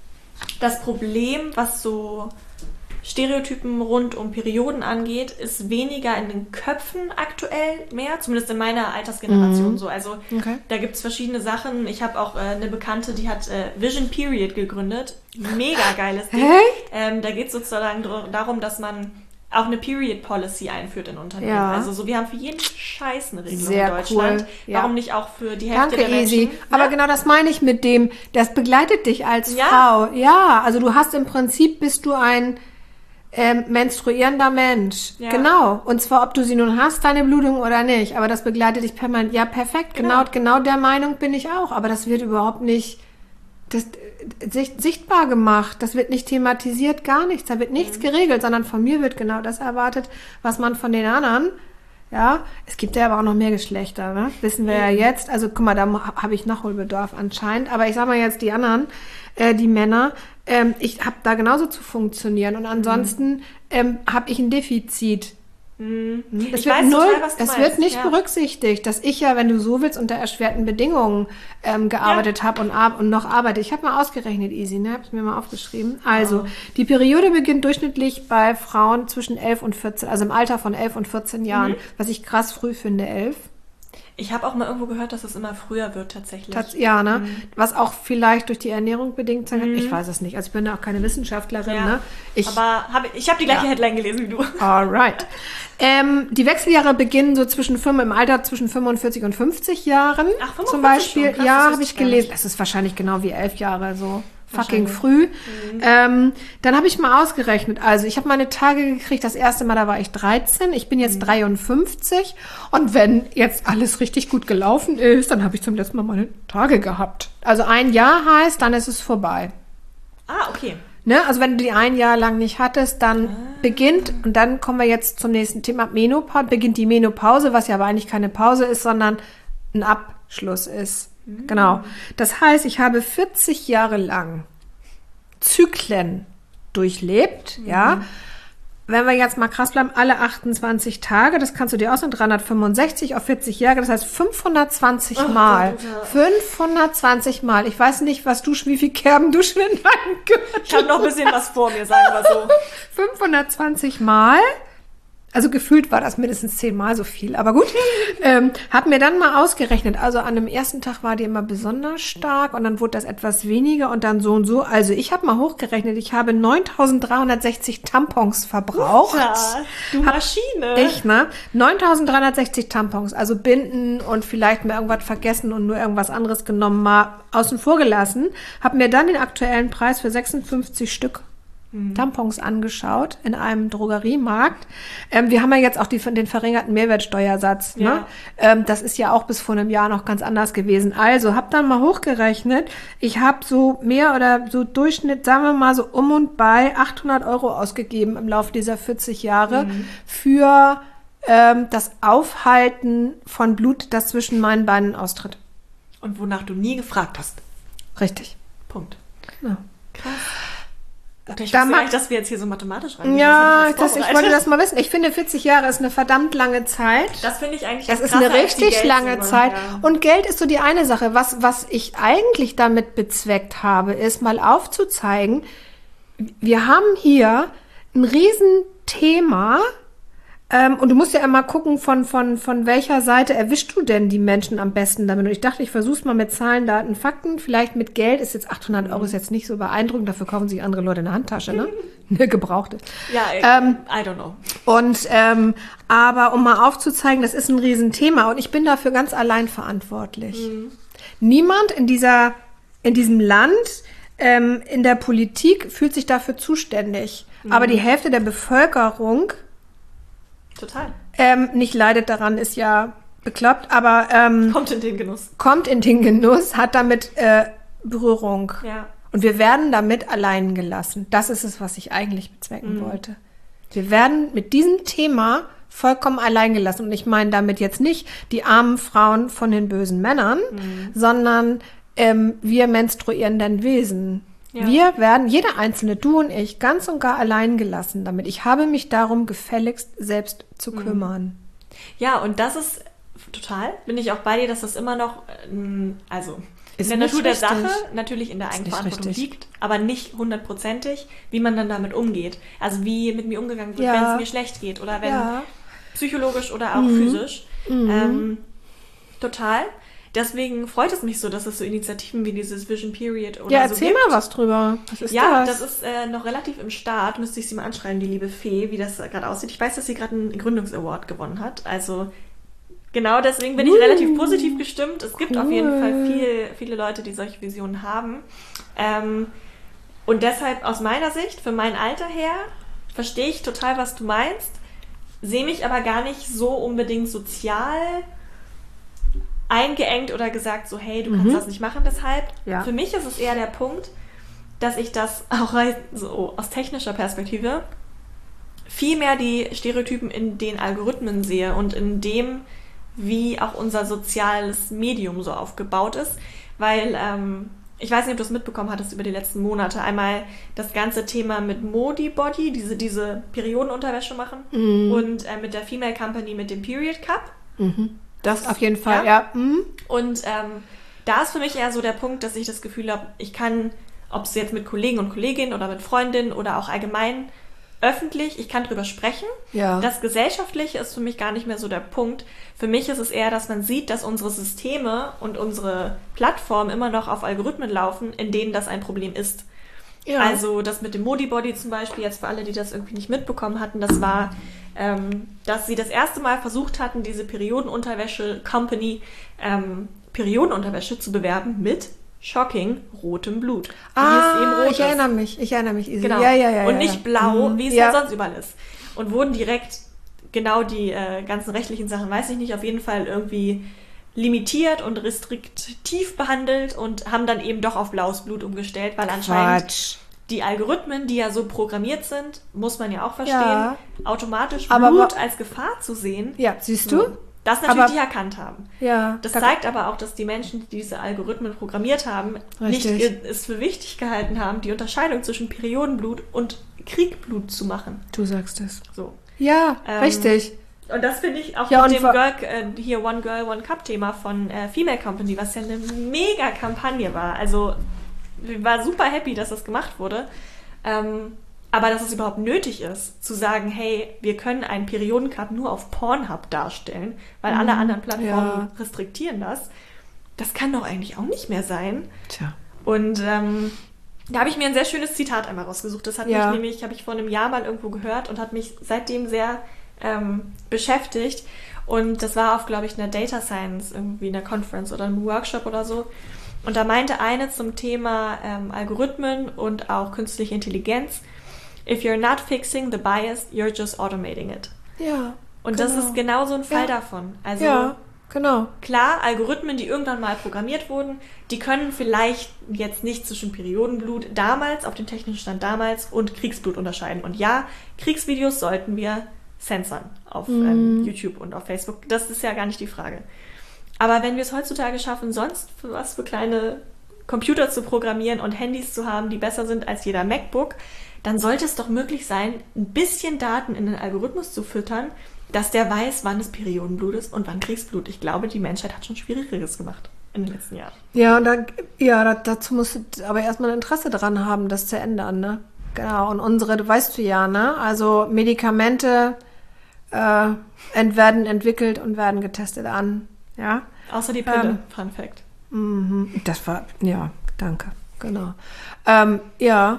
Speaker 1: das Problem, was so Stereotypen rund um Perioden angeht, ist weniger in den Köpfen aktuell mehr, zumindest in meiner Altersgeneration mhm. so. Also okay. da gibt es verschiedene Sachen. Ich habe auch äh, eine Bekannte, die hat äh, Vision Period gegründet. Mega geiles Ding. Ähm, da geht es sozusagen dr- darum, dass man auch eine Period Policy einführt in Unternehmen. Ja. Also so, wir haben für jeden Scheiß eine Regelung
Speaker 2: Sehr
Speaker 1: in Deutschland.
Speaker 2: Cool. Ja.
Speaker 1: Warum nicht auch für die Hälfte
Speaker 2: Danke,
Speaker 1: der Menschen?
Speaker 2: Easy. Aber ja? genau das meine ich mit dem, das begleitet dich als
Speaker 1: ja.
Speaker 2: Frau. Ja, also du hast im Prinzip, bist du ein ähm, menstruierender Mensch. Ja. Genau. Und zwar, ob du sie nun hast, deine Blutung oder nicht. Aber das begleitet dich permanent. Ja, perfekt. Genau, genau, genau der Meinung bin ich auch. Aber das wird überhaupt nicht... Das, sichtbar gemacht, das wird nicht thematisiert, gar nichts, da wird nichts mhm. geregelt, sondern von mir wird genau das erwartet, was man von den anderen, ja, es gibt ja aber auch noch mehr Geschlechter, ne? Wissen wir mhm. ja jetzt, also guck mal, da habe ich Nachholbedarf anscheinend, aber ich sag mal jetzt die anderen, äh, die Männer, ähm, ich habe da genauso zu funktionieren und ansonsten mhm. ähm, habe ich ein Defizit.
Speaker 1: Mhm.
Speaker 2: Das
Speaker 1: ich
Speaker 2: wird
Speaker 1: weiß
Speaker 2: null,
Speaker 1: total, was du
Speaker 2: es
Speaker 1: meinst.
Speaker 2: wird nicht
Speaker 1: ja.
Speaker 2: berücksichtigt, dass ich ja, wenn du so willst, unter erschwerten Bedingungen ähm, gearbeitet ja. habe und, ar- und noch arbeite. Ich habe mal ausgerechnet, Easy, ne? Habe ich mir mal aufgeschrieben. Also, oh. die Periode beginnt durchschnittlich bei Frauen zwischen elf und vierzehn, also im Alter von elf und vierzehn Jahren, mhm. was ich krass früh finde, elf.
Speaker 1: Ich habe auch mal irgendwo gehört, dass es immer früher wird tatsächlich.
Speaker 2: Tats- ja, ne? Mhm. Was auch vielleicht durch die Ernährung bedingt sein kann. Mhm. Ich weiß es nicht. Also ich bin ja auch keine Wissenschaftlerin,
Speaker 1: ja.
Speaker 2: ne? Ich,
Speaker 1: Aber hab, ich habe die gleiche
Speaker 2: ja.
Speaker 1: Headline gelesen wie du.
Speaker 2: Alright. Ähm, die Wechseljahre beginnen so zwischen fünf, im Alter zwischen fünfundvierzig und fünfzig Jahren. Ach, fünfundvierzig zum Beispiel. Schon. Krass, ja, habe ich gelesen. Das ist wahrscheinlich genau wie elf Jahre so. Fucking früh. Mhm. Ähm, dann habe ich mal ausgerechnet. Also ich habe meine Tage gekriegt. Das erste Mal, da war ich dreizehn. Ich bin jetzt mhm. dreiundfünfzig. Und wenn jetzt alles richtig gut gelaufen ist, dann habe ich zum letzten Mal meine Tage gehabt. Also ein Jahr heißt, dann ist es vorbei.
Speaker 1: Ah, okay.
Speaker 2: Ne? Also wenn du die ein Jahr lang nicht hattest, dann ah. beginnt, und dann kommen wir jetzt zum nächsten Thema, Menopause, beginnt die Menopause, was ja aber eigentlich keine Pause ist, sondern ein Abschluss ist. Mhm. Genau. Das heißt, ich habe vierzig Jahre lang Zyklen durchlebt, mhm. ja. Wenn wir jetzt mal krass bleiben, alle achtundzwanzig Tage, das kannst du dir ausrechnen, dreihundertfünfundsechzig auf vierzig Jahre, das heißt fünfhundertzwanzig oh Mal. Gott, ja. fünfhundertzwanzig Mal. Ich weiß nicht, was du, wie viel Kerben du schon in deinem Gürtel.
Speaker 1: Ich habe noch ein bisschen was vor mir, sagen wir so.
Speaker 2: fünfhundertzwanzig Mal. Also gefühlt war das mindestens zehnmal so viel, aber gut. ähm, hab mir dann mal ausgerechnet, also an dem ersten Tag war die immer besonders stark und dann wurde das etwas weniger und dann so und so. Also ich habe mal hochgerechnet, ich habe neuntausenddreihundertsechzig Tampons verbraucht.
Speaker 1: Ja, du Maschine.
Speaker 2: Hab, ich, ne? neuntausenddreihundertsechzig Tampons, also Binden und vielleicht mal irgendwas vergessen und nur irgendwas anderes genommen, mal außen vor gelassen. Hab mir dann den aktuellen Preis für sechsundfünfzig Stück Tampons angeschaut in einem Drogeriemarkt. Ähm, wir haben ja jetzt auch die, den verringerten Mehrwertsteuersatz. Ne?
Speaker 1: Ja.
Speaker 2: Ähm, das ist ja auch bis vor einem Jahr noch ganz anders gewesen. Also, hab dann mal hochgerechnet. Ich habe so mehr oder so Durchschnitt, sagen wir mal so um und bei achthundert Euro ausgegeben im Laufe dieser vierzig Jahre mhm. für ähm, das Aufhalten von Blut, das zwischen meinen Beinen austritt.
Speaker 1: Und wonach du nie gefragt hast.
Speaker 2: Richtig.
Speaker 1: Punkt.
Speaker 2: Genau.
Speaker 1: Krass. Ich da wusste nicht, dass wir jetzt hier so mathematisch reingehen.
Speaker 2: Ja, das das, ich wollte das mal wissen. Ich finde, vierzig Jahre ist eine verdammt lange Zeit.
Speaker 1: Das finde ich eigentlich
Speaker 2: Das ist eine richtig lange Zeit. Ja. Und Geld ist so die eine Sache. Was, was ich eigentlich damit bezweckt habe, ist mal aufzuzeigen, wir haben hier ein Riesenthema. Ähm, und du musst ja immer gucken, von, von, von welcher Seite erwischst du denn die Menschen am besten damit? Und ich dachte, ich versuch's mal mit Zahlen, Daten, Fakten. Vielleicht mit Geld ist jetzt achthundert Euro ist jetzt nicht so beeindruckend. Dafür kaufen sich andere Leute eine Handtasche, ne? Eine gebrauchte.
Speaker 1: Ja, ähm, I don't know.
Speaker 2: Und, ähm, aber um mal aufzuzeigen, das ist ein Riesenthema und ich bin dafür ganz allein verantwortlich. Mhm. Niemand in dieser, in diesem Land, ähm, in der Politik fühlt sich dafür zuständig. Mhm. Aber die Hälfte der Bevölkerung
Speaker 1: Total.
Speaker 2: Ähm, nicht leidet daran, ist ja bekloppt, aber ähm,
Speaker 1: kommt in den Genuss.
Speaker 2: Kommt in den Genuss, hat damit äh, Berührung.
Speaker 1: Ja.
Speaker 2: Und wir werden damit allein gelassen. Das ist es, was ich eigentlich bezwecken mhm. wollte. Wir werden mit diesem Thema vollkommen allein gelassen. Und ich meine damit jetzt nicht die armen Frauen von den bösen Männern, mhm. sondern ähm, wir menstruierenden Wesen. Ja. Wir werden, jeder Einzelne, du und ich, ganz und gar allein gelassen damit. Ich habe mich darum gefälligst selbst zu kümmern.
Speaker 1: Ja, und das ist total, bin ich auch bei dir, dass das immer noch, also
Speaker 2: ist
Speaker 1: in der Natur
Speaker 2: richtig.
Speaker 1: der Sache natürlich in der Eigenverantwortung liegt, aber nicht hundertprozentig, wie man dann damit umgeht. Also wie mit mir umgegangen wird,
Speaker 2: ja.
Speaker 1: wenn es mir schlecht geht oder wenn
Speaker 2: ja.
Speaker 1: psychologisch oder auch
Speaker 2: mhm.
Speaker 1: physisch.
Speaker 2: Mhm.
Speaker 1: Ähm, total. Deswegen freut es mich so, dass es so Initiativen wie dieses Vision Period oder
Speaker 2: ja,
Speaker 1: so
Speaker 2: erzähl
Speaker 1: gibt.
Speaker 2: mal was drüber. Was ist
Speaker 1: ja,
Speaker 2: das?
Speaker 1: das ist äh, noch relativ im Start. Müsste ich sie mal anschreiben, die liebe Fee, wie das gerade aussieht. Ich weiß, dass sie gerade einen Gründungsaward gewonnen hat. Also genau deswegen bin ich uh, relativ positiv gestimmt. Es gibt
Speaker 2: cool.
Speaker 1: auf jeden Fall viel, viele Leute, die solche Visionen haben. Ähm, und deshalb aus meiner Sicht, für mein Alter her, verstehe ich total, was du meinst, sehe mich aber gar nicht so unbedingt sozial eingeengt oder gesagt so, hey, du kannst mhm. das nicht machen, deshalb.
Speaker 2: Ja.
Speaker 1: Für mich ist es eher der Punkt, dass ich das auch so aus technischer Perspektive viel mehr die Stereotypen in den Algorithmen sehe und in dem, wie auch unser soziales Medium so aufgebaut ist, weil ähm, ich weiß nicht, ob du es mitbekommen hattest über die letzten Monate, einmal das ganze Thema mit Modibody, diese, diese Periodenunterwäsche machen
Speaker 2: mhm.
Speaker 1: und äh, mit der Female Company mit dem Period Cup.
Speaker 2: Mhm. Das auf jeden Fall, ja. ja. Mhm.
Speaker 1: Und ähm, da ist für mich eher so der Punkt, dass ich das Gefühl habe, ich kann, ob es jetzt mit Kollegen und Kolleginnen oder mit Freundinnen oder auch allgemein öffentlich, ich kann drüber sprechen.
Speaker 2: Ja.
Speaker 1: Das Gesellschaftliche ist für mich gar nicht mehr so der Punkt. Für mich ist es eher, dass man sieht, dass unsere Systeme und unsere Plattformen immer noch auf Algorithmen laufen, in denen das ein Problem ist. Ja. Also das mit dem Modibody zum Beispiel, jetzt für alle, die das irgendwie nicht mitbekommen hatten, das war, ähm, dass sie das erste Mal versucht hatten, diese Periodenunterwäsche-Company ähm, Periodenunterwäsche zu bewerben mit shocking rotem Blut.
Speaker 2: Ah, eben rot ich ist. erinnere mich, ich erinnere mich. Easy.
Speaker 1: Genau.
Speaker 2: Ja, ja, ja,
Speaker 1: und
Speaker 2: ja,
Speaker 1: nicht
Speaker 2: ja.
Speaker 1: blau,
Speaker 2: mhm.
Speaker 1: wie es
Speaker 2: ja.
Speaker 1: ja sonst überall ist. Und wurden direkt genau die äh, ganzen rechtlichen Sachen, weiß ich nicht, auf jeden Fall irgendwie limitiert und restriktiv behandelt und haben dann eben doch auf blaues Blut umgestellt, weil anscheinend
Speaker 2: Quatsch.
Speaker 1: die Algorithmen, die ja so programmiert sind, muss man ja auch verstehen,
Speaker 2: ja.
Speaker 1: automatisch
Speaker 2: Aber
Speaker 1: Blut
Speaker 2: wa-
Speaker 1: als Gefahr zu sehen.
Speaker 2: Ja, siehst
Speaker 1: so.
Speaker 2: du?
Speaker 1: das natürlich
Speaker 2: aber,
Speaker 1: die erkannt haben.
Speaker 2: Ja.
Speaker 1: Das
Speaker 2: da,
Speaker 1: zeigt aber auch, dass die Menschen, die diese Algorithmen programmiert haben,
Speaker 2: Richtig.
Speaker 1: nicht es für wichtig gehalten haben, die Unterscheidung zwischen Periodenblut und Kriegblut zu machen.
Speaker 2: Du sagst es.
Speaker 1: So.
Speaker 2: Ja,
Speaker 1: Ähm,
Speaker 2: richtig.
Speaker 1: Und das finde ich auch
Speaker 2: Ja,
Speaker 1: mit
Speaker 2: und
Speaker 1: dem
Speaker 2: wa-
Speaker 1: Girl, äh, hier One Girl, One Cup Thema von äh, Female Company, was ja eine mega Kampagne war. Also, ich war super happy, dass das gemacht wurde. Ähm, aber dass es überhaupt nötig ist, zu sagen, hey, wir können einen Periodencup nur auf Pornhub darstellen, weil alle anderen Plattformen
Speaker 2: ja.
Speaker 1: restriktieren das. Das kann doch eigentlich auch nicht mehr sein.
Speaker 2: Tja.
Speaker 1: Und ähm, da habe ich mir ein sehr schönes Zitat einmal rausgesucht. Das hat
Speaker 2: Ja.
Speaker 1: mich nämlich, habe ich vor einem Jahr mal irgendwo gehört und hat mich seitdem sehr ähm, beschäftigt. Und das war auf, glaube ich, einer Data Science, irgendwie einer Conference oder einem Workshop oder so. Und da meinte eine zum Thema ähm, Algorithmen und auch künstliche Intelligenz: If you're not fixing the bias, you're just automating it.
Speaker 2: Ja.
Speaker 1: Und
Speaker 2: genau.
Speaker 1: das ist genau so ein Fall
Speaker 2: Ja.
Speaker 1: davon. Also
Speaker 2: Ja, genau.
Speaker 1: klar, Algorithmen, die irgendwann mal programmiert wurden, die können vielleicht jetzt nicht zwischen Periodenblut damals, auf dem technischen Stand damals, und Kriegsblut unterscheiden. Und ja, Kriegsvideos sollten wir censoren auf
Speaker 2: Mhm.
Speaker 1: ähm, YouTube und auf Facebook. Das ist ja gar nicht die Frage. Aber wenn wir es heutzutage schaffen, sonst für was für kleine Computer zu programmieren und Handys zu haben, die besser sind als jeder MacBook, dann sollte es doch möglich sein, ein bisschen Daten in den Algorithmus zu füttern, dass der weiß, wann es Periodenblut ist und wann Kriegsblut. Ich glaube, die Menschheit hat schon Schwierigeres gemacht in den letzten Jahren.
Speaker 2: Ja, und da, ja, da, dazu musst du aber erstmal ein Interesse dran haben, das zu ändern, ne? Genau, und unsere, du weißt du ja, ne? Also Medikamente äh, ent, werden entwickelt und werden getestet an, ja?
Speaker 1: Außer die Pille,
Speaker 2: Ähm,
Speaker 1: Fun Fact.
Speaker 2: Mhm. Das war, ja, danke, genau. Ähm, ja,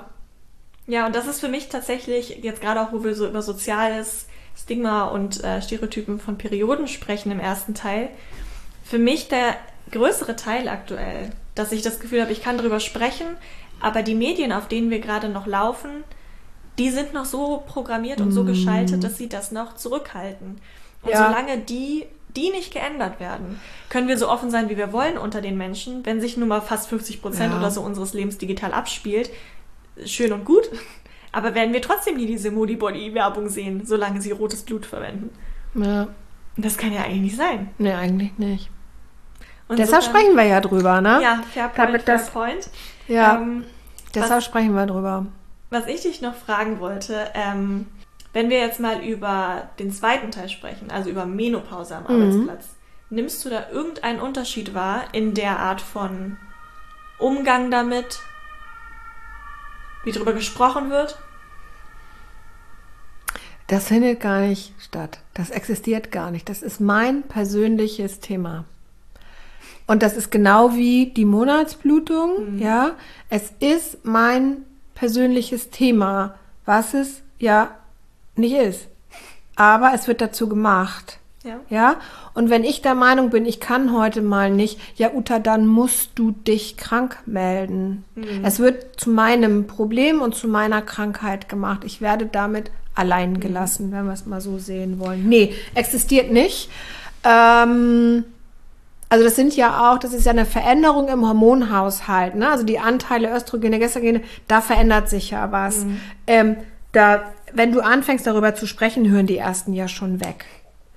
Speaker 1: Ja, und das ist für mich tatsächlich, jetzt gerade auch, wo wir so über soziales Stigma und äh, Stereotypen von Perioden sprechen im ersten Teil, für mich der größere Teil aktuell, dass ich das Gefühl habe, ich kann darüber sprechen, aber die Medien, auf denen wir gerade noch laufen, die sind noch so programmiert und so geschaltet, dass sie das noch zurückhalten. Und
Speaker 2: Ja.
Speaker 1: solange die, die nicht geändert werden, können wir so offen sein, wie wir wollen unter den Menschen, wenn sich nun mal fast fünfzig Prozent
Speaker 2: Ja.
Speaker 1: oder so unseres Lebens digital abspielt, schön und gut, aber werden wir trotzdem nie diese Modi-Body-Werbung sehen, solange sie rotes Blut verwenden.
Speaker 2: ja,
Speaker 1: Und das kann ja eigentlich nicht sein.
Speaker 2: nee, eigentlich nicht.
Speaker 1: Und
Speaker 2: Deshalb
Speaker 1: insofern-
Speaker 2: sprechen wir ja drüber, ne?
Speaker 1: Ja, fair point,
Speaker 2: Damit
Speaker 1: fair
Speaker 2: das-
Speaker 1: point.
Speaker 2: Ja,
Speaker 1: Ähm,
Speaker 2: deshalb
Speaker 1: was-
Speaker 2: sprechen wir drüber.
Speaker 1: Was ich dich noch fragen wollte, ähm, wenn wir jetzt mal über den zweiten Teil sprechen, also über Menopause am
Speaker 2: Mhm.
Speaker 1: Arbeitsplatz, nimmst du da irgendeinen Unterschied wahr in der Art von Umgang damit, wie darüber gesprochen wird?
Speaker 2: Das findet gar nicht statt. Das existiert gar nicht. Das ist mein persönliches Thema. Und das ist genau wie die Monatsblutung, ja. Es ist mein persönliches Thema, was es ja nicht ist. Aber es wird dazu gemacht.
Speaker 1: Ja.
Speaker 2: Ja, und wenn ich der Meinung bin, ich kann heute mal nicht, ja Uta, dann musst du dich krank melden. Es wird zu meinem Problem und zu meiner Krankheit gemacht. Ich werde damit allein gelassen, wenn wir es mal so sehen wollen. Nee, existiert nicht. Ähm, also das sind ja auch, das ist ja eine Veränderung im Hormonhaushalt, ne? Also die Anteile Östrogene, Gestagene, da verändert sich ja was. Ähm, da, wenn du anfängst darüber zu sprechen, hören die ersten ja schon weg.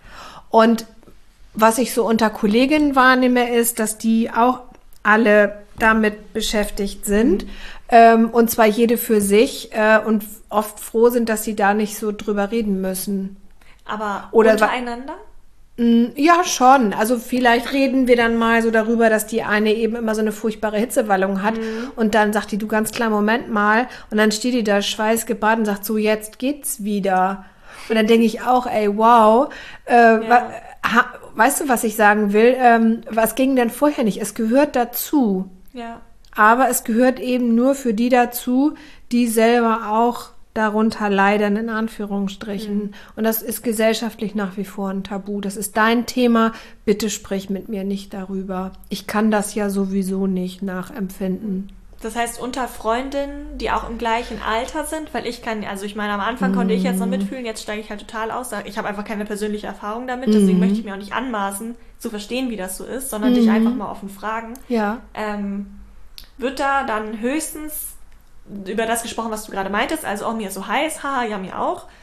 Speaker 2: Und was ich so unter Kolleginnen wahrnehme, ist, dass die auch alle damit beschäftigt sind. Ähm, und zwar jede für sich äh, und oft froh sind, dass sie da nicht so drüber reden müssen.
Speaker 1: Aber
Speaker 2: Oder-
Speaker 1: untereinander?
Speaker 2: Mm, Ja, schon. Also vielleicht reden wir dann mal so darüber, dass die eine eben immer so eine furchtbare Hitzewallung hat. Und dann sagt die, du ganz klar, Moment mal. Und dann steht die da schweißgebadet und sagt so, jetzt geht's wieder. Und dann denke ich auch, ey, wow. Äh, wa- ha, weißt du, was ich sagen will? Ähm, was ging denn vorher nicht? Es gehört dazu.
Speaker 1: Ja.
Speaker 2: Aber es gehört eben nur für die dazu, die selber auch darunter leiden, in Anführungsstrichen. Und das ist gesellschaftlich nach wie vor ein Tabu. Das ist dein Thema. Bitte sprich mit mir nicht darüber. Ich kann das ja sowieso nicht nachempfinden.
Speaker 1: Das heißt, unter Freundinnen, die auch im gleichen Alter sind, weil ich kann, also ich meine, am Anfang konnte ich jetzt noch mitfühlen, jetzt steige ich halt total aus. sag, Ich habe einfach keine persönliche Erfahrung damit, deswegen möchte ich mir auch nicht anmaßen, zu verstehen, wie das so ist, sondern dich einfach mal offen fragen.
Speaker 2: Ja.
Speaker 1: Ähm, wird da dann höchstens über das gesprochen, was du gerade meintest, also, oh, mir ist so heiß, haha, ja, mir auch.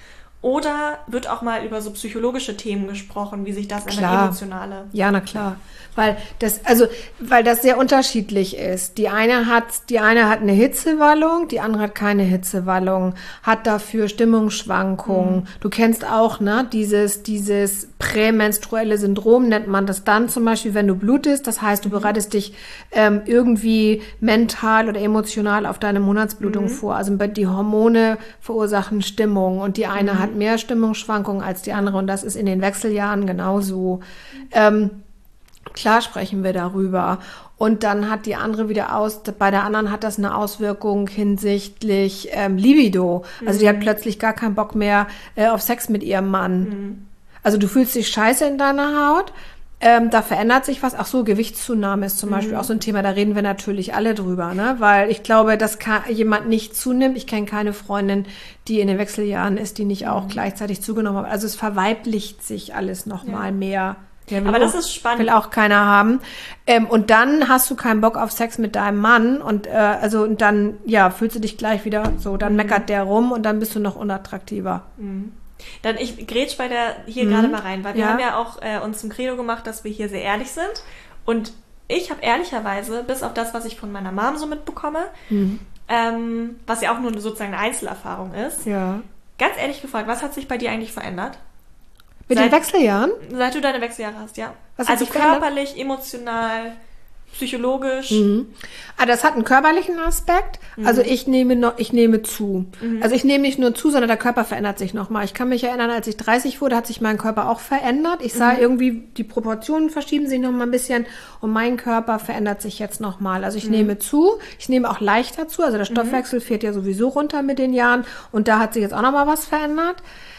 Speaker 1: Oder wird auch mal über so psychologische Themen gesprochen, wie sich das in der
Speaker 2: Klar.
Speaker 1: emotionale...
Speaker 2: Ja, na klar. Weil das, also, weil das sehr unterschiedlich ist. Die eine hat, die eine hat eine Hitzewallung, die andere hat keine Hitzewallung, hat dafür Stimmungsschwankungen. Mhm. Du kennst auch, ne, dieses, dieses prämenstruelle Syndrom nennt man das dann zum Beispiel, wenn du blutest. Das heißt, du bereitest dich ähm, irgendwie mental oder emotional auf deine Monatsblutung mhm. vor. Also die Hormone verursachen Stimmung und die eine mhm. hat mehr Stimmungsschwankungen als die andere und das ist in den Wechseljahren genauso. Mhm. Ähm, Klar sprechen wir darüber. Und dann hat die andere wieder aus, bei der anderen hat das eine Auswirkung hinsichtlich ähm, Libido. Also mhm. die hat plötzlich gar keinen Bock mehr äh, auf Sex mit ihrem Mann. Mhm. Also du fühlst dich scheiße in deiner Haut, ähm, da verändert sich was. Ach so, Gewichtszunahme ist zum mhm. Beispiel auch so ein Thema, da reden wir natürlich alle drüber, ne? Weil ich glaube, dass ka- jemand nicht zunimmt. Ich kenne keine Freundin, die in den Wechseljahren ist, die nicht auch mhm. gleichzeitig zugenommen hat. Also es verweiblicht sich alles nochmal ja. mehr. Ja,
Speaker 1: aber das ist spannend.
Speaker 2: Will auch keiner haben. Ähm, und dann hast du keinen Bock auf Sex mit deinem Mann und äh, also und dann ja fühlst du dich gleich wieder so, dann mhm. meckert der rum und dann bist du noch unattraktiver.
Speaker 1: Mhm. Dann ich grätsch bei der hier mhm. gerade mal rein, weil wir ja. haben ja auch äh, uns zum Credo gemacht, dass wir hier sehr ehrlich sind und ich habe ehrlicherweise, bis auf das, was ich von meiner Mom so mitbekomme, mhm. ähm, was ja auch nur sozusagen eine Einzelerfahrung ist,
Speaker 2: ja.
Speaker 1: ganz ehrlich gefragt, was hat sich bei dir eigentlich verändert?
Speaker 2: Mit seit, den Wechseljahren?
Speaker 1: Seit du deine Wechseljahre hast, ja.
Speaker 2: Was
Speaker 1: also körperlich, emotional, psychologisch.
Speaker 2: Mhm. Ah, das hat einen körperlichen Aspekt. Mhm. Also ich nehme noch, ich nehme zu. Mhm. Also ich nehme nicht nur zu, sondern der Körper verändert sich nochmal. Ich kann mich erinnern, als ich dreißig wurde, hat sich mein Körper auch verändert. Ich sah mhm. irgendwie, die Proportionen verschieben sich nochmal ein bisschen und mein Körper verändert sich jetzt nochmal. Also ich mhm. nehme zu, ich nehme auch leichter zu. Also der Stoffwechsel mhm. fährt ja sowieso runter mit den Jahren und da hat sich jetzt auch nochmal was verändert.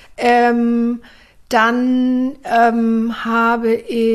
Speaker 2: Ähm, Dann ähm, habe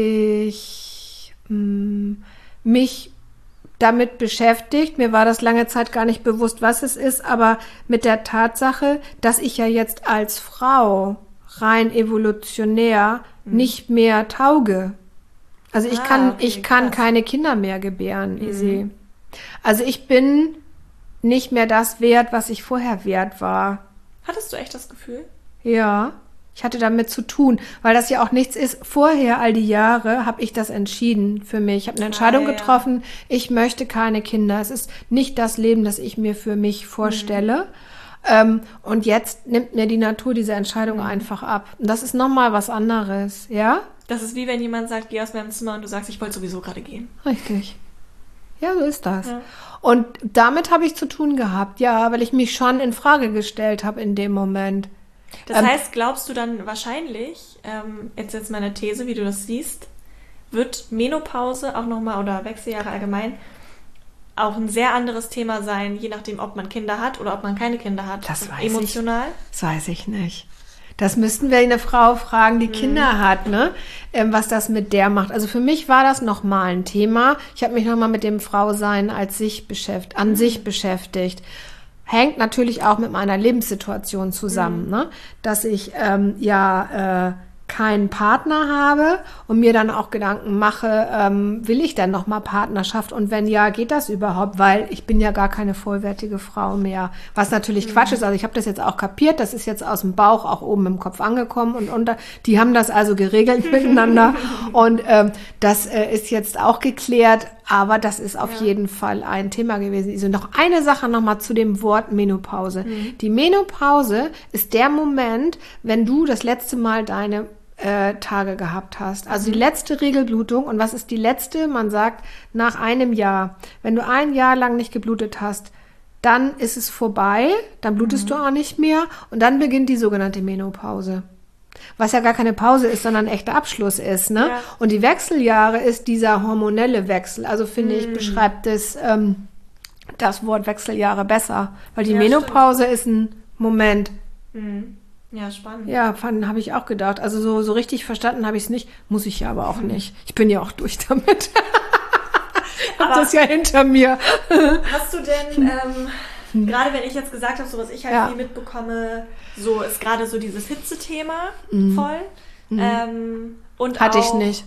Speaker 2: ich ähm, mich damit beschäftigt. Mir war das lange Zeit gar nicht bewusst, was es ist, aber mit der Tatsache, dass ich ja jetzt als Frau rein evolutionär mhm. nicht mehr tauge. Also ich ah, kann, okay, ich kann keine Kinder mehr gebären, mhm. Isi. Also ich bin nicht mehr das wert, was ich vorher wert war.
Speaker 1: Hattest du echt das Gefühl?
Speaker 2: Ja. Ich hatte damit zu tun, weil das ja auch nichts ist. Vorher, all die Jahre, habe ich das entschieden für mich. Ich habe eine Entscheidung ah, ja. getroffen, ich möchte keine Kinder. Es ist nicht das Leben, das ich mir für mich vorstelle. Mhm. Ähm, und jetzt nimmt mir die Natur diese Entscheidung mhm. einfach ab. Und das ist nochmal was anderes, ja?
Speaker 1: Das ist wie wenn jemand sagt, geh aus meinem Zimmer und du sagst, ich wollte sowieso gerade gehen.
Speaker 2: Richtig. Ja, so ist das.
Speaker 1: Ja.
Speaker 2: Und damit habe ich zu tun gehabt, ja, weil ich mich schon in Frage gestellt habe in dem Moment.
Speaker 1: Das ähm, heißt, glaubst du dann wahrscheinlich, ähm, jetzt jetzt meine These, wie du das siehst, wird Menopause auch nochmal oder Wechseljahre allgemein auch ein sehr anderes Thema sein, je nachdem, ob man Kinder hat oder ob man keine Kinder hat.
Speaker 2: Das weiß
Speaker 1: emotional?
Speaker 2: ich. Das weiß ich nicht. Das müssten wir eine Frau fragen, die mhm. Kinder hat, ne? Ähm, was das mit der macht. Also für mich war das nochmal ein Thema. Ich habe mich nochmal mit dem Frausein als sich beschäftigt, an mhm. sich beschäftigt. Hängt natürlich auch mit meiner Lebenssituation zusammen, mhm. ne? Dass ich ähm, ja äh, keinen Partner habe und mir dann auch Gedanken mache, ähm, will ich denn noch mal Partnerschaft und wenn ja, geht das überhaupt, weil ich bin ja gar keine vollwertige Frau mehr, was natürlich mhm. Quatsch ist, also ich habe das jetzt auch kapiert, das ist jetzt aus dem Bauch auch oben im Kopf angekommen und unter, die haben das also geregelt miteinander und ähm, das äh, ist jetzt auch geklärt, aber das ist auf ja. jeden Fall ein Thema gewesen. Also noch eine Sache noch mal zu dem Wort Menopause. Mhm. Die Menopause ist der Moment, wenn du das letzte Mal deine äh, Tage gehabt hast. Also mhm. die letzte Regelblutung. Und was ist die letzte? Man sagt, nach einem Jahr. Wenn du ein Jahr lang nicht geblutet hast, dann ist es vorbei. Dann blutest mhm. du auch nicht mehr. Und dann beginnt die sogenannte Menopause. Was ja gar keine Pause ist, sondern ein echter Abschluss ist, ne? Ja. Und die Wechseljahre ist dieser hormonelle Wechsel. Also finde mm. ich, beschreibt das, ähm, das Wort Wechseljahre besser. Weil die ja, Menopause stimmt. ist ein Moment.
Speaker 1: Mm. Ja, spannend.
Speaker 2: Ja, habe ich auch gedacht. Also so, so richtig verstanden habe ich es nicht. Muss ich ja aber auch nicht. Ich bin ja auch durch damit. Ich habe das ja hinter mir.
Speaker 1: Hast du denn... Ähm, Hm. Gerade wenn ich jetzt gesagt habe, so was ich halt ja. viel mitbekomme, so ist gerade so dieses Hitze-Thema mhm. voll. Mhm. Ähm, und
Speaker 2: Hatte
Speaker 1: auch
Speaker 2: ich nicht.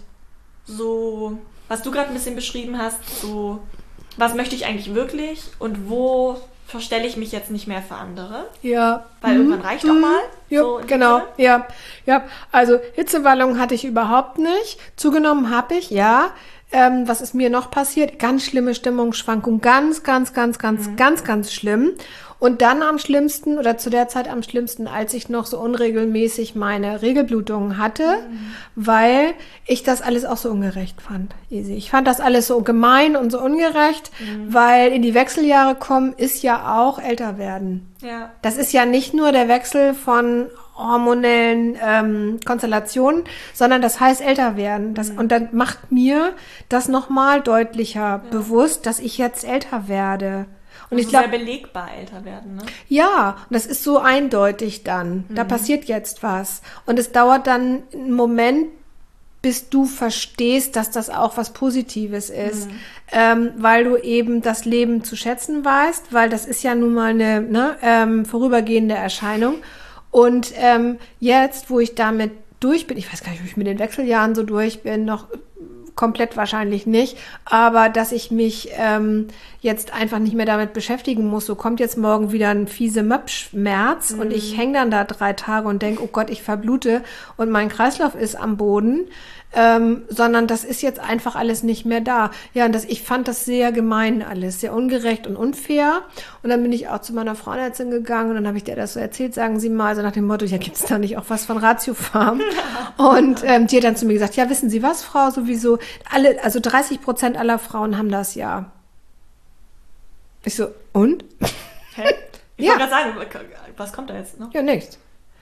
Speaker 1: So, was du gerade ein bisschen beschrieben hast, so was möchte ich eigentlich wirklich und wo verstelle ich mich jetzt nicht mehr für andere.
Speaker 2: Ja.
Speaker 1: Weil
Speaker 2: mhm.
Speaker 1: irgendwann reicht auch mal.
Speaker 2: Ja,
Speaker 1: so in
Speaker 2: genau.
Speaker 1: Sinne.
Speaker 2: Ja, ja. Also Hitzewallungen hatte ich überhaupt nicht. Zugenommen habe ich, ja. Ähm, was ist mir noch passiert? Ganz schlimme Stimmungsschwankung. Ganz, ganz, ganz, ganz, mhm. ganz, ganz schlimm. Und dann am schlimmsten oder zu der Zeit am schlimmsten, als ich noch so unregelmäßig meine Regelblutungen hatte, mhm. weil ich das alles auch so ungerecht fand. Easy. Ich fand das alles so gemein und so ungerecht, mhm. weil in die Wechseljahre kommen ist ja auch älter werden.
Speaker 1: Ja.
Speaker 2: Das ist ja nicht nur der Wechsel von hormonellen ähm, Konstellationen, sondern das heißt älter werden. Das, mhm. Und dann macht mir das nochmal deutlicher ja. bewusst, dass ich jetzt älter werde. Und
Speaker 1: also
Speaker 2: ich glaube,
Speaker 1: sehr belegbar älter werden, ne?
Speaker 2: Ja, und das ist so eindeutig dann. Mhm. Da passiert jetzt was. Und es dauert dann einen Moment, bis du verstehst, dass das auch was Positives ist. Mhm. Ähm, weil du eben das Leben zu schätzen weißt, weil das ist ja nun mal eine ne, ähm, vorübergehende Erscheinung. Und ähm, jetzt, wo ich damit durch bin, ich weiß gar nicht, ob ich mit den Wechseljahren so durch bin, noch komplett wahrscheinlich nicht, aber dass ich mich ähm, jetzt einfach nicht mehr damit beschäftigen muss. So kommt jetzt morgen wieder ein fiese Möpfschmerz mhm. und ich hänge dann da drei Tage und denke, oh Gott, ich verblute und mein Kreislauf ist am Boden, ähm, sondern das ist jetzt einfach alles nicht mehr da. Ja, und das, ich fand das sehr gemein alles, sehr ungerecht und unfair. Und dann bin ich auch zu meiner Frauenärztin gegangen und dann habe ich der das so erzählt, sagen Sie mal, so nach dem Motto, ja, gibt's da nicht auch was von Ratiofarm? Und ähm, die hat dann zu mir gesagt, ja, wissen Sie was, Frau, sowieso, alle, also dreißig Prozent aller Frauen haben das ja. Ich so, und?
Speaker 1: Hä? Ich
Speaker 2: ja.
Speaker 1: wollte gerade sagen, was kommt da jetzt noch?
Speaker 2: Ja, nichts.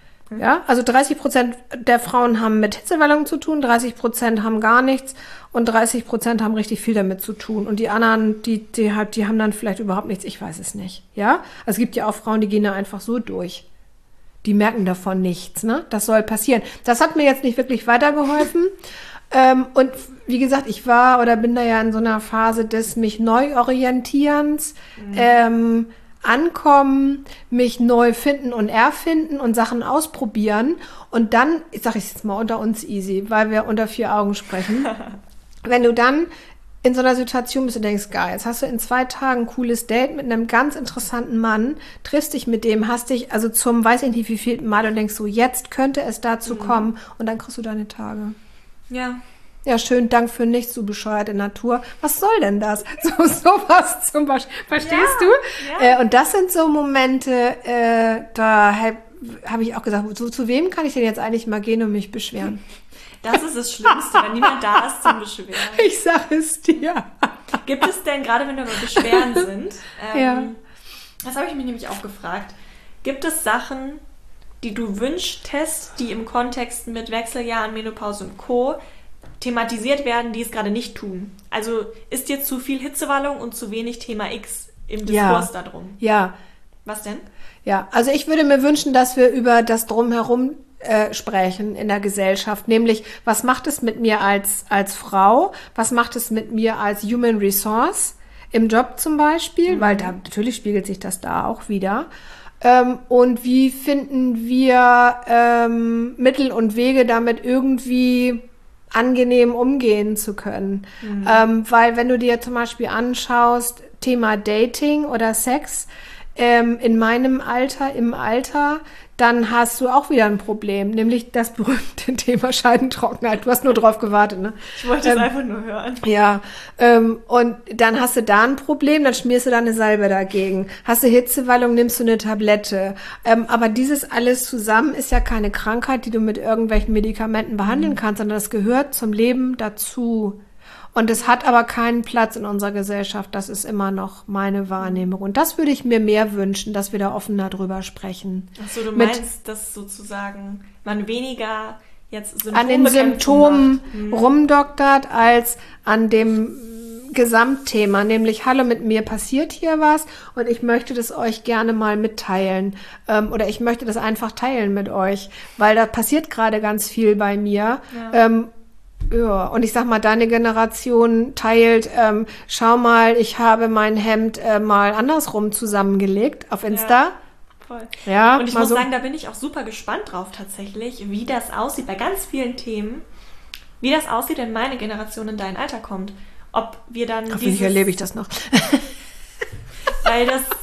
Speaker 2: Ja, also dreißig Prozent der Frauen haben mit Hitzewallungen zu tun, dreißig Prozent haben gar nichts und dreißig Prozent haben richtig viel damit zu tun. Und die anderen, die, die, halt, die haben dann vielleicht überhaupt nichts, ich weiß es nicht. Ja, also es gibt ja auch Frauen, die gehen da einfach so durch. Die merken davon nichts, ne? Das soll passieren. Das hat mir jetzt nicht wirklich weitergeholfen. ähm, und wie gesagt, ich war oder bin da ja in so einer Phase des mich Neuorientierens, mhm. ähm, ankommen, mich neu finden und erfinden und Sachen ausprobieren. Und dann, ich sage es jetzt mal unter uns easy, weil wir unter vier Augen sprechen. Wenn du dann in so einer Situation bist und denkst, geil, jetzt hast du in zwei Tagen ein cooles Date mit einem ganz interessanten Mann, triffst dich mit dem, hast dich also zum weiß ich nicht wie viel Mal und denkst so, jetzt könnte es dazu mhm. kommen und dann kriegst du deine Tage.
Speaker 1: Ja.
Speaker 2: Ja, schön, Dank für nichts, du bescheuerte Natur. Was soll denn das? So sowas zum Beispiel. Verstehst ja, du? Ja. Äh, und das sind so Momente, äh, da habe hab ich auch gesagt, so, zu wem kann ich denn jetzt eigentlich mal gehen und mich beschweren?
Speaker 1: Das ist das Schlimmste, wenn niemand da ist zum Beschweren.
Speaker 2: Ich sag es dir.
Speaker 1: Gibt es denn, gerade wenn wir bei Beschweren sind, ähm,
Speaker 2: ja.
Speaker 1: das habe ich mich nämlich auch gefragt, gibt es Sachen, die du wünschtest, die im Kontext mit Wechseljahren, Menopause und Co. thematisiert werden, die es gerade nicht tun? Also ist dir zu viel Hitzewallung und zu wenig Thema X im Diskurs
Speaker 2: ja.
Speaker 1: darum?
Speaker 2: Ja.
Speaker 1: Was denn?
Speaker 2: Ja, also ich würde mir wünschen, dass wir über das Drumherum äh, sprechen in der Gesellschaft, nämlich was macht es mit mir als als Frau, was macht es mit mir als Human Resource im Job zum Beispiel, mhm. weil da natürlich spiegelt sich das da auch wieder. Ähm, und wie finden wir ähm, Mittel und Wege, damit irgendwie angenehm umgehen zu können. Mhm. Ähm, weil wenn du dir zum Beispiel anschaust, Thema Dating oder Sex, ähm, in meinem Alter, im Alter, dann hast du auch wieder ein Problem, nämlich das berühmte Thema Scheidentrockenheit. Du hast nur drauf gewartet, ne?
Speaker 1: Ich wollte ähm, es einfach nur hören.
Speaker 2: Ja, ähm, und dann hast du da ein Problem, dann schmierst du da eine Salbe dagegen. Hast du Hitzewallung, nimmst du eine Tablette. Ähm, aber dieses alles zusammen ist ja keine Krankheit, die du mit irgendwelchen Medikamenten behandeln mhm. kannst, sondern das gehört zum Leben dazu. Und es hat aber keinen Platz in unserer Gesellschaft. Das ist immer noch meine Wahrnehmung. Und das würde ich mir mehr wünschen, dass wir da offener drüber sprechen.
Speaker 1: Ach so, du meinst, Mit, dass sozusagen man weniger jetzt Symptome
Speaker 2: an den Symptomen
Speaker 1: hm.
Speaker 2: rumdoktert, als an dem Gesamtthema. Nämlich, hallo, mit mir passiert hier was und ich möchte das euch gerne mal mitteilen. Ähm, oder ich möchte das einfach teilen mit euch, weil da passiert gerade ganz viel bei mir. Ja. Ähm, Ja, und ich sag mal, deine Generation teilt, ähm, schau mal, ich habe mein Hemd äh, mal andersrum zusammengelegt auf Insta.
Speaker 1: Ja, voll.
Speaker 2: Ja,
Speaker 1: und ich muss
Speaker 2: so.
Speaker 1: sagen, da bin ich auch super gespannt drauf tatsächlich, wie das aussieht bei ganz vielen Themen, wie das aussieht, wenn meine Generation in dein Alter kommt. Ob wir dann
Speaker 2: Hoffentlich erlebe ich das noch.
Speaker 1: Weil das,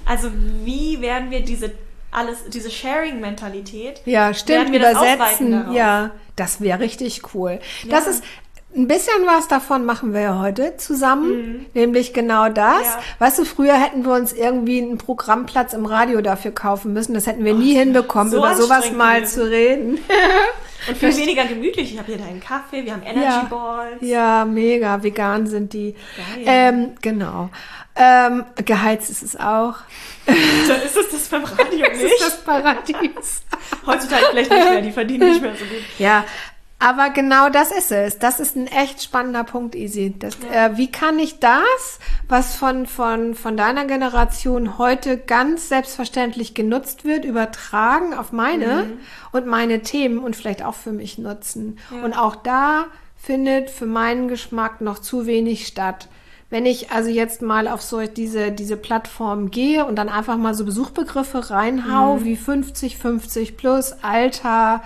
Speaker 1: Also wie werden wir diese alles, diese Sharing-Mentalität,
Speaker 2: ja, stimmt,
Speaker 1: werden wir das ausweiten
Speaker 2: übersetzen,
Speaker 1: darauf?
Speaker 2: ja, das wäre richtig cool.
Speaker 1: Ja.
Speaker 2: Das ist, ein bisschen was davon machen wir ja heute zusammen,
Speaker 1: Mhm.
Speaker 2: nämlich genau das.
Speaker 1: Ja.
Speaker 2: Weißt du, früher hätten wir uns irgendwie einen Programmplatz im Radio dafür kaufen müssen. Das hätten wir nie hinbekommen,
Speaker 1: so
Speaker 2: über sowas
Speaker 1: anstrengend
Speaker 2: mal
Speaker 1: gewesen.
Speaker 2: zu reden.
Speaker 1: Und viel weniger gemütlich. Ich habe hier deinen Kaffee, wir haben Energy
Speaker 2: Ja.
Speaker 1: Balls.
Speaker 2: Ja, mega, vegan sind die.
Speaker 1: Geil.
Speaker 2: Ähm, genau. Ähm, geheizt ist es auch.
Speaker 1: Dann ist es das beim Radio
Speaker 2: Das ist
Speaker 1: nicht.
Speaker 2: das Paradies.
Speaker 1: Heutzutage vielleicht nicht mehr, die verdienen nicht mehr so gut.
Speaker 2: Ja, aber genau das ist es. Das ist ein echt spannender Punkt, Isi. Das,
Speaker 1: Ja.
Speaker 2: äh, wie kann ich das, was von, von, von deiner Generation heute ganz selbstverständlich genutzt wird, übertragen auf meine
Speaker 1: Mhm.
Speaker 2: und meine Themen und vielleicht auch für mich nutzen?
Speaker 1: Ja.
Speaker 2: Und auch da findet für meinen Geschmack noch zu wenig statt. Wenn ich also jetzt mal auf so diese, diese Plattform gehe und dann einfach mal so Besuchbegriffe reinhau,
Speaker 1: Mhm.
Speaker 2: wie fünfzig, fünfzig plus, Alter,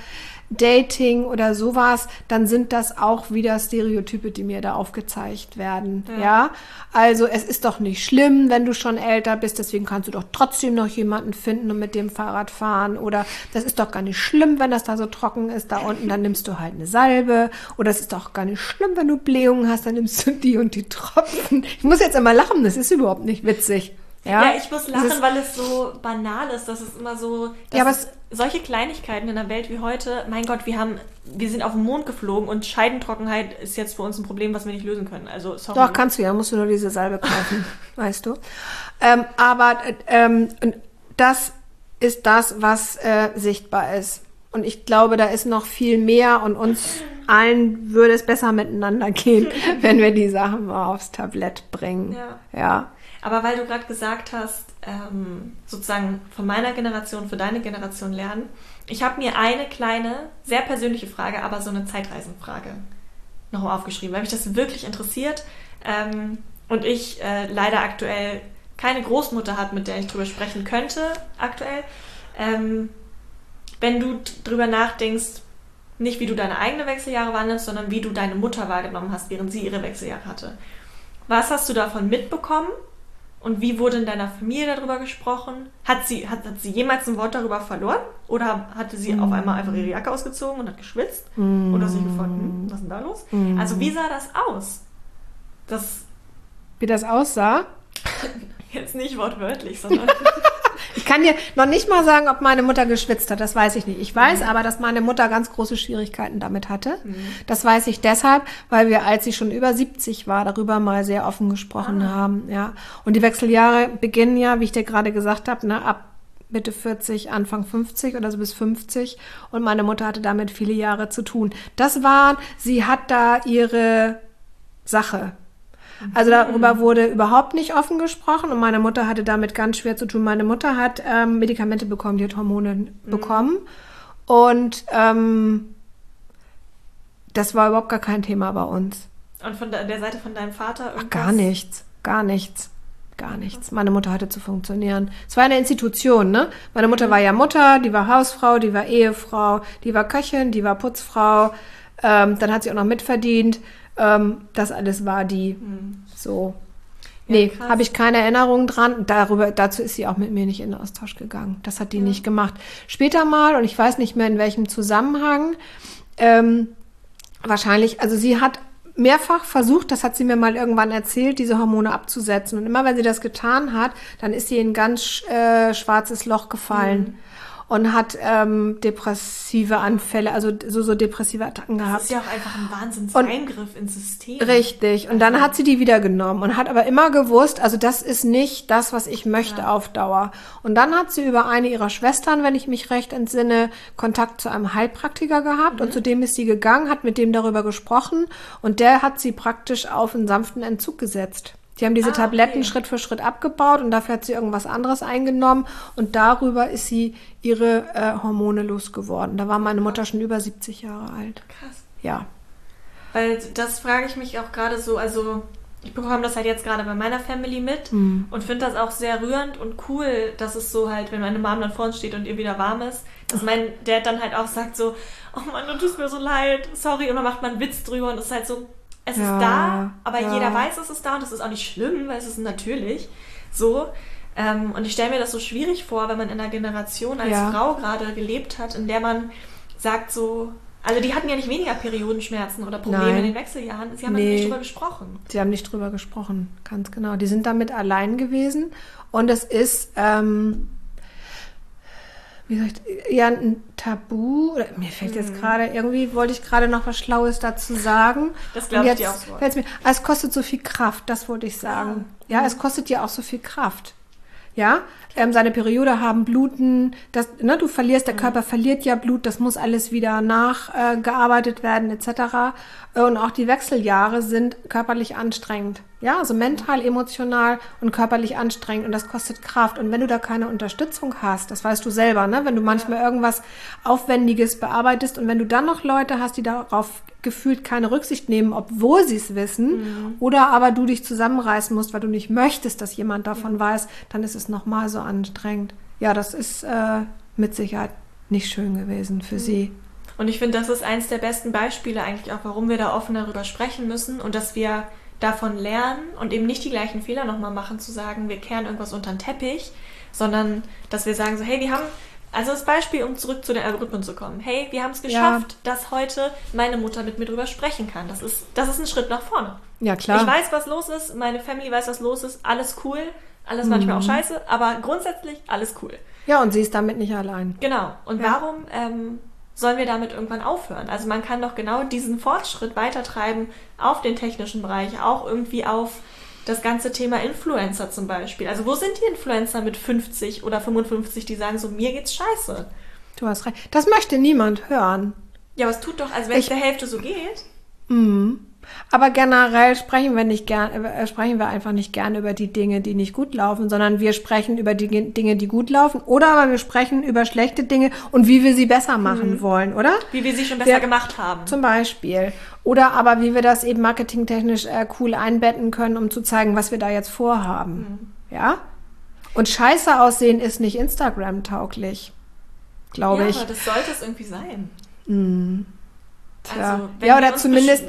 Speaker 2: Dating oder sowas, dann sind das auch wieder Stereotype, die mir da aufgezeigt werden. Ja.
Speaker 1: Ja.
Speaker 2: Also es ist doch nicht schlimm, wenn du schon älter bist, deswegen kannst du doch trotzdem noch jemanden finden und mit dem Fahrrad fahren. Oder das ist doch gar nicht schlimm, wenn das da so trocken ist da unten, dann nimmst du halt eine Salbe. Oder es ist doch gar nicht schlimm, wenn du Blähungen hast, dann nimmst du die und die Tropfen. Ich muss jetzt immer lachen, das ist überhaupt nicht witzig. Ja,
Speaker 1: Ja, ich muss lachen,
Speaker 2: Das ist-
Speaker 1: weil es so banal ist. Das ist immer so, dass
Speaker 2: Ja, aber
Speaker 1: es, solche Kleinigkeiten in der Welt wie heute, mein Gott, wir haben, wir sind auf den Mond geflogen und Scheidentrockenheit ist jetzt für uns ein Problem, was wir nicht lösen können. Also, sorry.
Speaker 2: Doch, kannst du ja, musst du nur diese Salbe kaufen, weißt du. Ähm, aber äh, ähm, das ist das, was äh, sichtbar ist. Und ich glaube, da ist noch viel mehr und uns allen würde es besser miteinander gehen, wenn wir die Sachen mal aufs Tablett bringen.
Speaker 1: Ja.
Speaker 2: Ja.
Speaker 1: Aber weil du gerade gesagt hast, ähm, sozusagen von meiner Generation für deine Generation lernen, ich habe mir eine kleine, sehr persönliche Frage, aber so eine Zeitreisenfrage noch aufgeschrieben, weil mich das wirklich interessiert ähm, und ich äh, leider aktuell keine Großmutter habe, mit der ich drüber sprechen könnte aktuell. Ähm, wenn du t- drüber nachdenkst, nicht wie du deine eigenen Wechseljahre wahrnimmst, sondern wie du deine Mutter wahrgenommen hast, während sie ihre Wechseljahre hatte. Was hast du davon mitbekommen? Und wie wurde in deiner Familie darüber gesprochen? Hat sie, hat, hat sie jemals ein Wort darüber verloren? Oder hatte sie mm. auf einmal einfach ihre Jacke ausgezogen und hat geschwitzt? Mm. Oder sich gefragt, hm, was ist denn da los? Mm. Also wie sah das aus? Das
Speaker 2: Wie das aussah?
Speaker 1: Jetzt nicht wortwörtlich, sondern...
Speaker 2: Ich kann dir noch nicht mal sagen, ob meine Mutter geschwitzt hat, das weiß ich nicht. Ich weiß mhm. aber, dass meine Mutter ganz große Schwierigkeiten damit hatte. Mhm. Das weiß ich deshalb, weil wir, als sie schon über siebzig war, darüber mal sehr offen gesprochen ah. haben. Ja. Und die Wechseljahre beginnen ja, wie ich dir gerade gesagt habe, ne, ab Mitte vierzig, Anfang fünfzig oder so bis fünfzig. Und meine Mutter hatte damit viele Jahre zu tun. Das war, sie hat da ihre Sache. Also darüber wurde überhaupt nicht offen gesprochen und meine Mutter hatte damit ganz schwer zu tun. Meine Mutter hat ähm, Medikamente bekommen, die hat Hormone mhm. bekommen und ähm, das war überhaupt gar kein Thema bei uns.
Speaker 1: Und von der Seite von deinem Vater irgendwas?
Speaker 2: Ach, gar nichts, gar nichts, gar nichts. Meine Mutter hatte zu funktionieren. Es war eine Institution, ne? Meine Mutter mhm. war ja Mutter, die war Hausfrau, die war Ehefrau, die war Köchin, die war Putzfrau, ähm, dann hat sie auch noch mitverdient. Ähm, das alles war die hm. so. Ja, nee, habe ich keine Erinnerung dran. Darüber, dazu ist sie auch mit mir nicht in den Austausch gegangen. Das hat die ja. nicht gemacht. Später mal, und ich weiß nicht mehr in welchem Zusammenhang, ähm, wahrscheinlich, also sie hat mehrfach versucht, das hat sie mir mal irgendwann erzählt, diese Hormone abzusetzen. Und immer wenn sie das getan hat, dann ist sie in ein ganz äh, schwarzes Loch gefallen. Hm. Und hat ähm, depressive Anfälle, also so, so depressive Attacken gehabt.
Speaker 1: Das ist ja auch einfach ein Wahnsinnseingriff ins System.
Speaker 2: Richtig. Und dann hat sie die wieder genommen und hat aber immer gewusst, also das ist nicht das, was ich möchte ja. auf Dauer. Und dann hat sie über eine ihrer Schwestern, wenn ich mich recht entsinne, Kontakt zu einem Heilpraktiker gehabt. Mhm. Und zu dem ist sie gegangen, hat mit dem darüber gesprochen. Und der hat sie praktisch auf einen sanften Entzug gesetzt. Die haben diese ah, Tabletten okay. Schritt für Schritt abgebaut und dafür hat sie irgendwas anderes eingenommen und darüber ist sie ihre äh, Hormone losgeworden. Da war meine Mutter schon über siebzig Jahre alt.
Speaker 1: Krass.
Speaker 2: Ja.
Speaker 1: Weil das frage ich mich auch gerade so, also ich bekomme das halt jetzt gerade bei meiner Family mit
Speaker 2: mhm.
Speaker 1: und finde das auch sehr rührend und cool, dass es so halt, wenn meine Mom dann vor uns steht und ihr wieder warm ist, dass mein Dad dann halt auch sagt so, oh Mann, du tust mir so leid, sorry, und dann macht man einen Witz drüber und es ist halt so, es ja, ist da, aber
Speaker 2: ja.
Speaker 1: jeder weiß, es ist da und es ist auch nicht schlimm, weil es ist natürlich so. Ähm, und ich stelle mir das so schwierig vor, wenn man in einer Generation als
Speaker 2: Ja.
Speaker 1: Frau gerade gelebt hat, in der man sagt so, also die hatten ja nicht weniger Periodenschmerzen oder Probleme
Speaker 2: Nein.
Speaker 1: in den Wechseljahren, sie haben
Speaker 2: Nee.
Speaker 1: nicht drüber gesprochen.
Speaker 2: Sie haben nicht drüber gesprochen, ganz genau. Die sind damit allein gewesen und es ist, ähm, wie soll ich, ja, ein Tabu. Oder, mir fällt jetzt gerade, irgendwie wollte ich gerade noch was Schlaues dazu sagen.
Speaker 1: Das glaub
Speaker 2: Und
Speaker 1: ich
Speaker 2: jetzt
Speaker 1: dir auch so.
Speaker 2: fällt's mir, ah, es kostet so viel Kraft, das wollte ich sagen.
Speaker 1: Ah.
Speaker 2: Ja, es kostet dir auch so viel Kraft. Ja, ähm, seine Periode haben, bluten, das, ne, du verlierst, der Körper verliert ja Blut, das muss alles wieder nachgearbeitet äh, gearbeitet werden, et cetera. Und auch die Wechseljahre sind körperlich anstrengend. Ja, also mental, emotional und körperlich anstrengend und das kostet Kraft. Und wenn du da keine Unterstützung hast, das weißt du selber, ne, wenn du manchmal irgendwas Aufwendiges bearbeitest und wenn du dann noch Leute hast, die darauf gefühlt keine Rücksicht nehmen, obwohl sie es wissen, mhm. oder aber du dich zusammenreißen musst, weil du nicht möchtest, dass jemand davon mhm. weiß, dann ist es nochmal so anstrengend. Ja, das ist äh, mit Sicherheit nicht schön gewesen für mhm. sie.
Speaker 1: Und ich finde, das ist eins der besten Beispiele eigentlich auch, warum wir da offen darüber sprechen müssen und dass wir davon lernen und eben nicht die gleichen Fehler nochmal machen, zu sagen, wir kehren irgendwas unter den Teppich, sondern dass wir sagen so, hey, wir haben, also das Beispiel, um zurück zu den Algorithmen zu kommen, hey, wir haben es geschafft, ja. dass heute meine Mutter mit mir drüber sprechen kann. Das ist, das ist ein Schritt nach vorne.
Speaker 2: Ja, klar.
Speaker 1: Ich weiß, was los ist, meine Family weiß, was los ist, alles cool, alles mhm. manchmal auch scheiße, aber grundsätzlich alles cool.
Speaker 2: Ja, und sie ist damit nicht allein.
Speaker 1: Genau. Und
Speaker 2: ja.
Speaker 1: warum ähm, sollen wir damit irgendwann aufhören? Also man kann doch genau diesen Fortschritt weitertreiben auf den technischen Bereich, auch irgendwie auf das ganze Thema Influencer zum Beispiel. Also wo sind die Influencer mit fünfzig oder fünfundfünfzig, die sagen so, mir geht's scheiße?
Speaker 2: Du hast recht. Das möchte niemand hören.
Speaker 1: Ja, aber es tut doch, als wenn es der Hälfte so geht.
Speaker 2: Mhm. Aber generell sprechen wir nicht gern, äh, sprechen wir einfach nicht gern über die Dinge, die nicht gut laufen, sondern wir sprechen über die Dinge, die gut laufen, oder aber wir sprechen über schlechte Dinge und wie wir sie besser machen mhm. wollen, oder?
Speaker 1: Wie wir sie schon besser wir, gemacht haben.
Speaker 2: Zum Beispiel. Oder aber wie wir das eben marketingtechnisch äh, cool einbetten können, um zu zeigen, was wir da jetzt vorhaben. Mhm. Ja? Und scheiße aussehen ist nicht Instagram-tauglich, glaube
Speaker 1: ja,
Speaker 2: ich.
Speaker 1: Ja, aber das sollte es irgendwie sein.
Speaker 2: Mhm. Tja.
Speaker 1: Also,
Speaker 2: ja, oder zumindest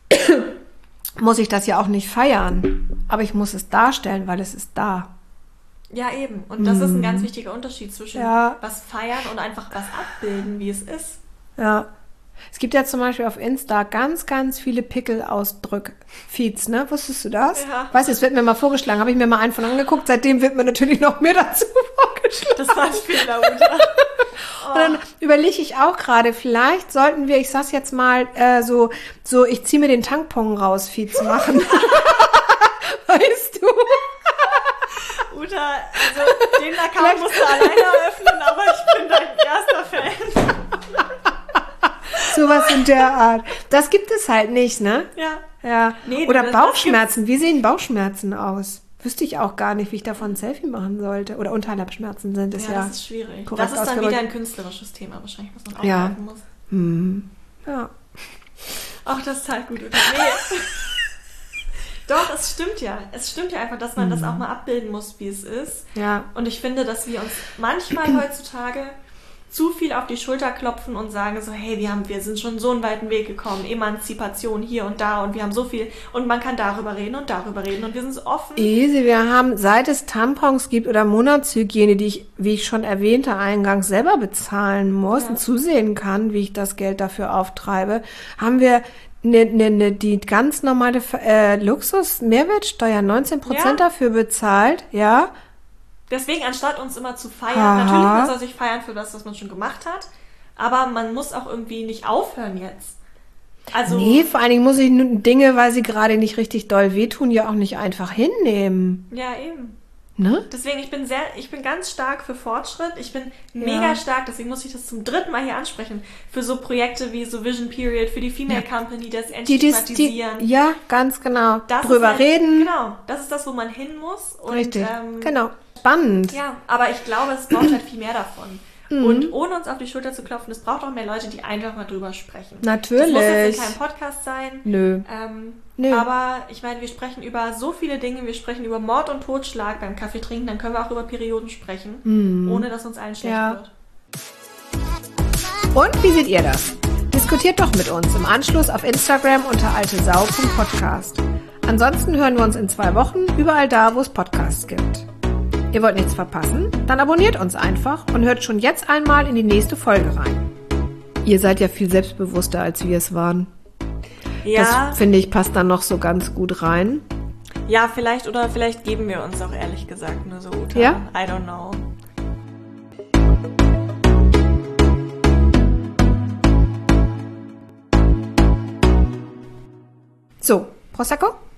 Speaker 2: muss ich das ja auch nicht feiern, aber ich muss es darstellen, weil es ist da.
Speaker 1: Ja, eben. Und das mm. ist ein ganz wichtiger Unterschied zwischen
Speaker 2: ja.
Speaker 1: was feiern und einfach was abbilden, wie es ist.
Speaker 2: Ja. Es gibt ja zum Beispiel auf Insta ganz, ganz viele Pickel-Ausdrück-Feeds, ne? Wusstest du das?
Speaker 1: Ja.
Speaker 2: Weißt du, es wird mir mal vorgeschlagen, habe ich mir mal einen von angeguckt, seitdem wird mir natürlich noch mehr dazu vorgeschlagen.
Speaker 1: Das war ein Fehler, oder?
Speaker 2: Oh. Und dann überlege ich auch gerade, vielleicht sollten wir, ich sag's jetzt mal, äh, so, so, ich ziehe mir den Tankpong raus, Feeds machen. Weißt du?
Speaker 1: Uta, also den Account musst du alleine eröffnen, aber ich bin dein erster Fan.
Speaker 2: Sowas in der Art. Das gibt es halt nicht, ne?
Speaker 1: Ja.
Speaker 2: Ja.
Speaker 1: Nee,
Speaker 2: oder
Speaker 1: das,
Speaker 2: Bauchschmerzen. Das Wie sehen Bauchschmerzen aus? Wüsste ich auch gar nicht, wie ich davon ein Selfie machen sollte. Oder Unterleibschmerzen sind es ja.
Speaker 1: Ja, das ist schwierig.
Speaker 2: Das
Speaker 1: ist dann wieder ein künstlerisches Thema wahrscheinlich, was man auch
Speaker 2: ja.
Speaker 1: machen muss.
Speaker 2: Hm. Ja.
Speaker 1: Ach, das ist halt gut. Oder? Nee. Doch, es stimmt ja. Es stimmt ja einfach, dass man mhm. das auch mal abbilden muss, wie es ist.
Speaker 2: Ja.
Speaker 1: Und ich finde, dass wir uns manchmal heutzutage zu viel auf die Schulter klopfen und sagen so, hey, wir haben, wir sind schon so einen weiten Weg gekommen, Emanzipation hier und da und wir haben so viel und man kann darüber reden und darüber reden und wir sind so offen.
Speaker 2: Easy, wir haben, seit es Tampons gibt oder Monatshygiene, die ich, wie ich schon erwähnte, eingangs selber bezahlen muss ja. und zusehen kann, wie ich das Geld dafür auftreibe, haben wir ne, ne, ne, die ganz normale äh, Luxus-Mehrwertsteuer neunzehn Prozent ja. dafür bezahlt, ja.
Speaker 1: Deswegen, anstatt uns immer zu feiern,
Speaker 2: Aha.
Speaker 1: natürlich man soll sich feiern für das, was man schon gemacht hat, aber man muss auch irgendwie nicht aufhören jetzt. Also
Speaker 2: nee, vor allen Dingen muss ich Dinge, weil sie gerade nicht richtig doll wehtun, ja auch nicht einfach hinnehmen.
Speaker 1: Ja, eben.
Speaker 2: Ne?
Speaker 1: Deswegen, ich bin sehr, ich bin ganz stark für Fortschritt. Ich bin
Speaker 2: ja.
Speaker 1: mega stark, deswegen muss ich das zum dritten Mal hier ansprechen, für so Projekte wie so Vision Period, für die Female ja. Company, das entstigmatisieren.
Speaker 2: Die, die, ja, ganz genau.
Speaker 1: Das
Speaker 2: Drüber
Speaker 1: halt,
Speaker 2: reden.
Speaker 1: Genau, das ist das, wo man hin muss. Und,
Speaker 2: richtig,
Speaker 1: ähm,
Speaker 2: genau. Spannend.
Speaker 1: Ja, aber ich glaube, es braucht halt viel mehr davon. Mhm. Und ohne uns auf die Schulter zu klopfen, es braucht auch mehr Leute, die einfach mal drüber sprechen.
Speaker 2: Natürlich.
Speaker 1: Das muss jetzt in keinem Podcast sein.
Speaker 2: Nö.
Speaker 1: Ähm,
Speaker 2: Nö.
Speaker 1: Aber ich meine, wir sprechen über so viele Dinge. Wir sprechen über Mord und Totschlag beim Kaffee trinken. Dann können wir auch über Perioden sprechen,
Speaker 2: mhm.
Speaker 1: ohne dass uns allen schlecht
Speaker 2: ja.
Speaker 1: wird.
Speaker 2: Und wie seht ihr das? Diskutiert doch mit uns im Anschluss auf Instagram unter altesau punkt podcast. Ansonsten hören wir uns in zwei Wochen überall da, wo es Podcasts gibt. ihr wollt nichts verpassen? Dann abonniert uns einfach und hört schon jetzt einmal in die nächste Folge rein. Ihr seid ja viel selbstbewusster, als wir es waren.
Speaker 1: Ja.
Speaker 2: Das, finde ich, passt dann noch so ganz gut rein.
Speaker 1: Ja, vielleicht, oder vielleicht geben wir uns auch ehrlich gesagt nur so Uta.
Speaker 2: Ja?
Speaker 1: I don't know.
Speaker 2: So, Prosecco?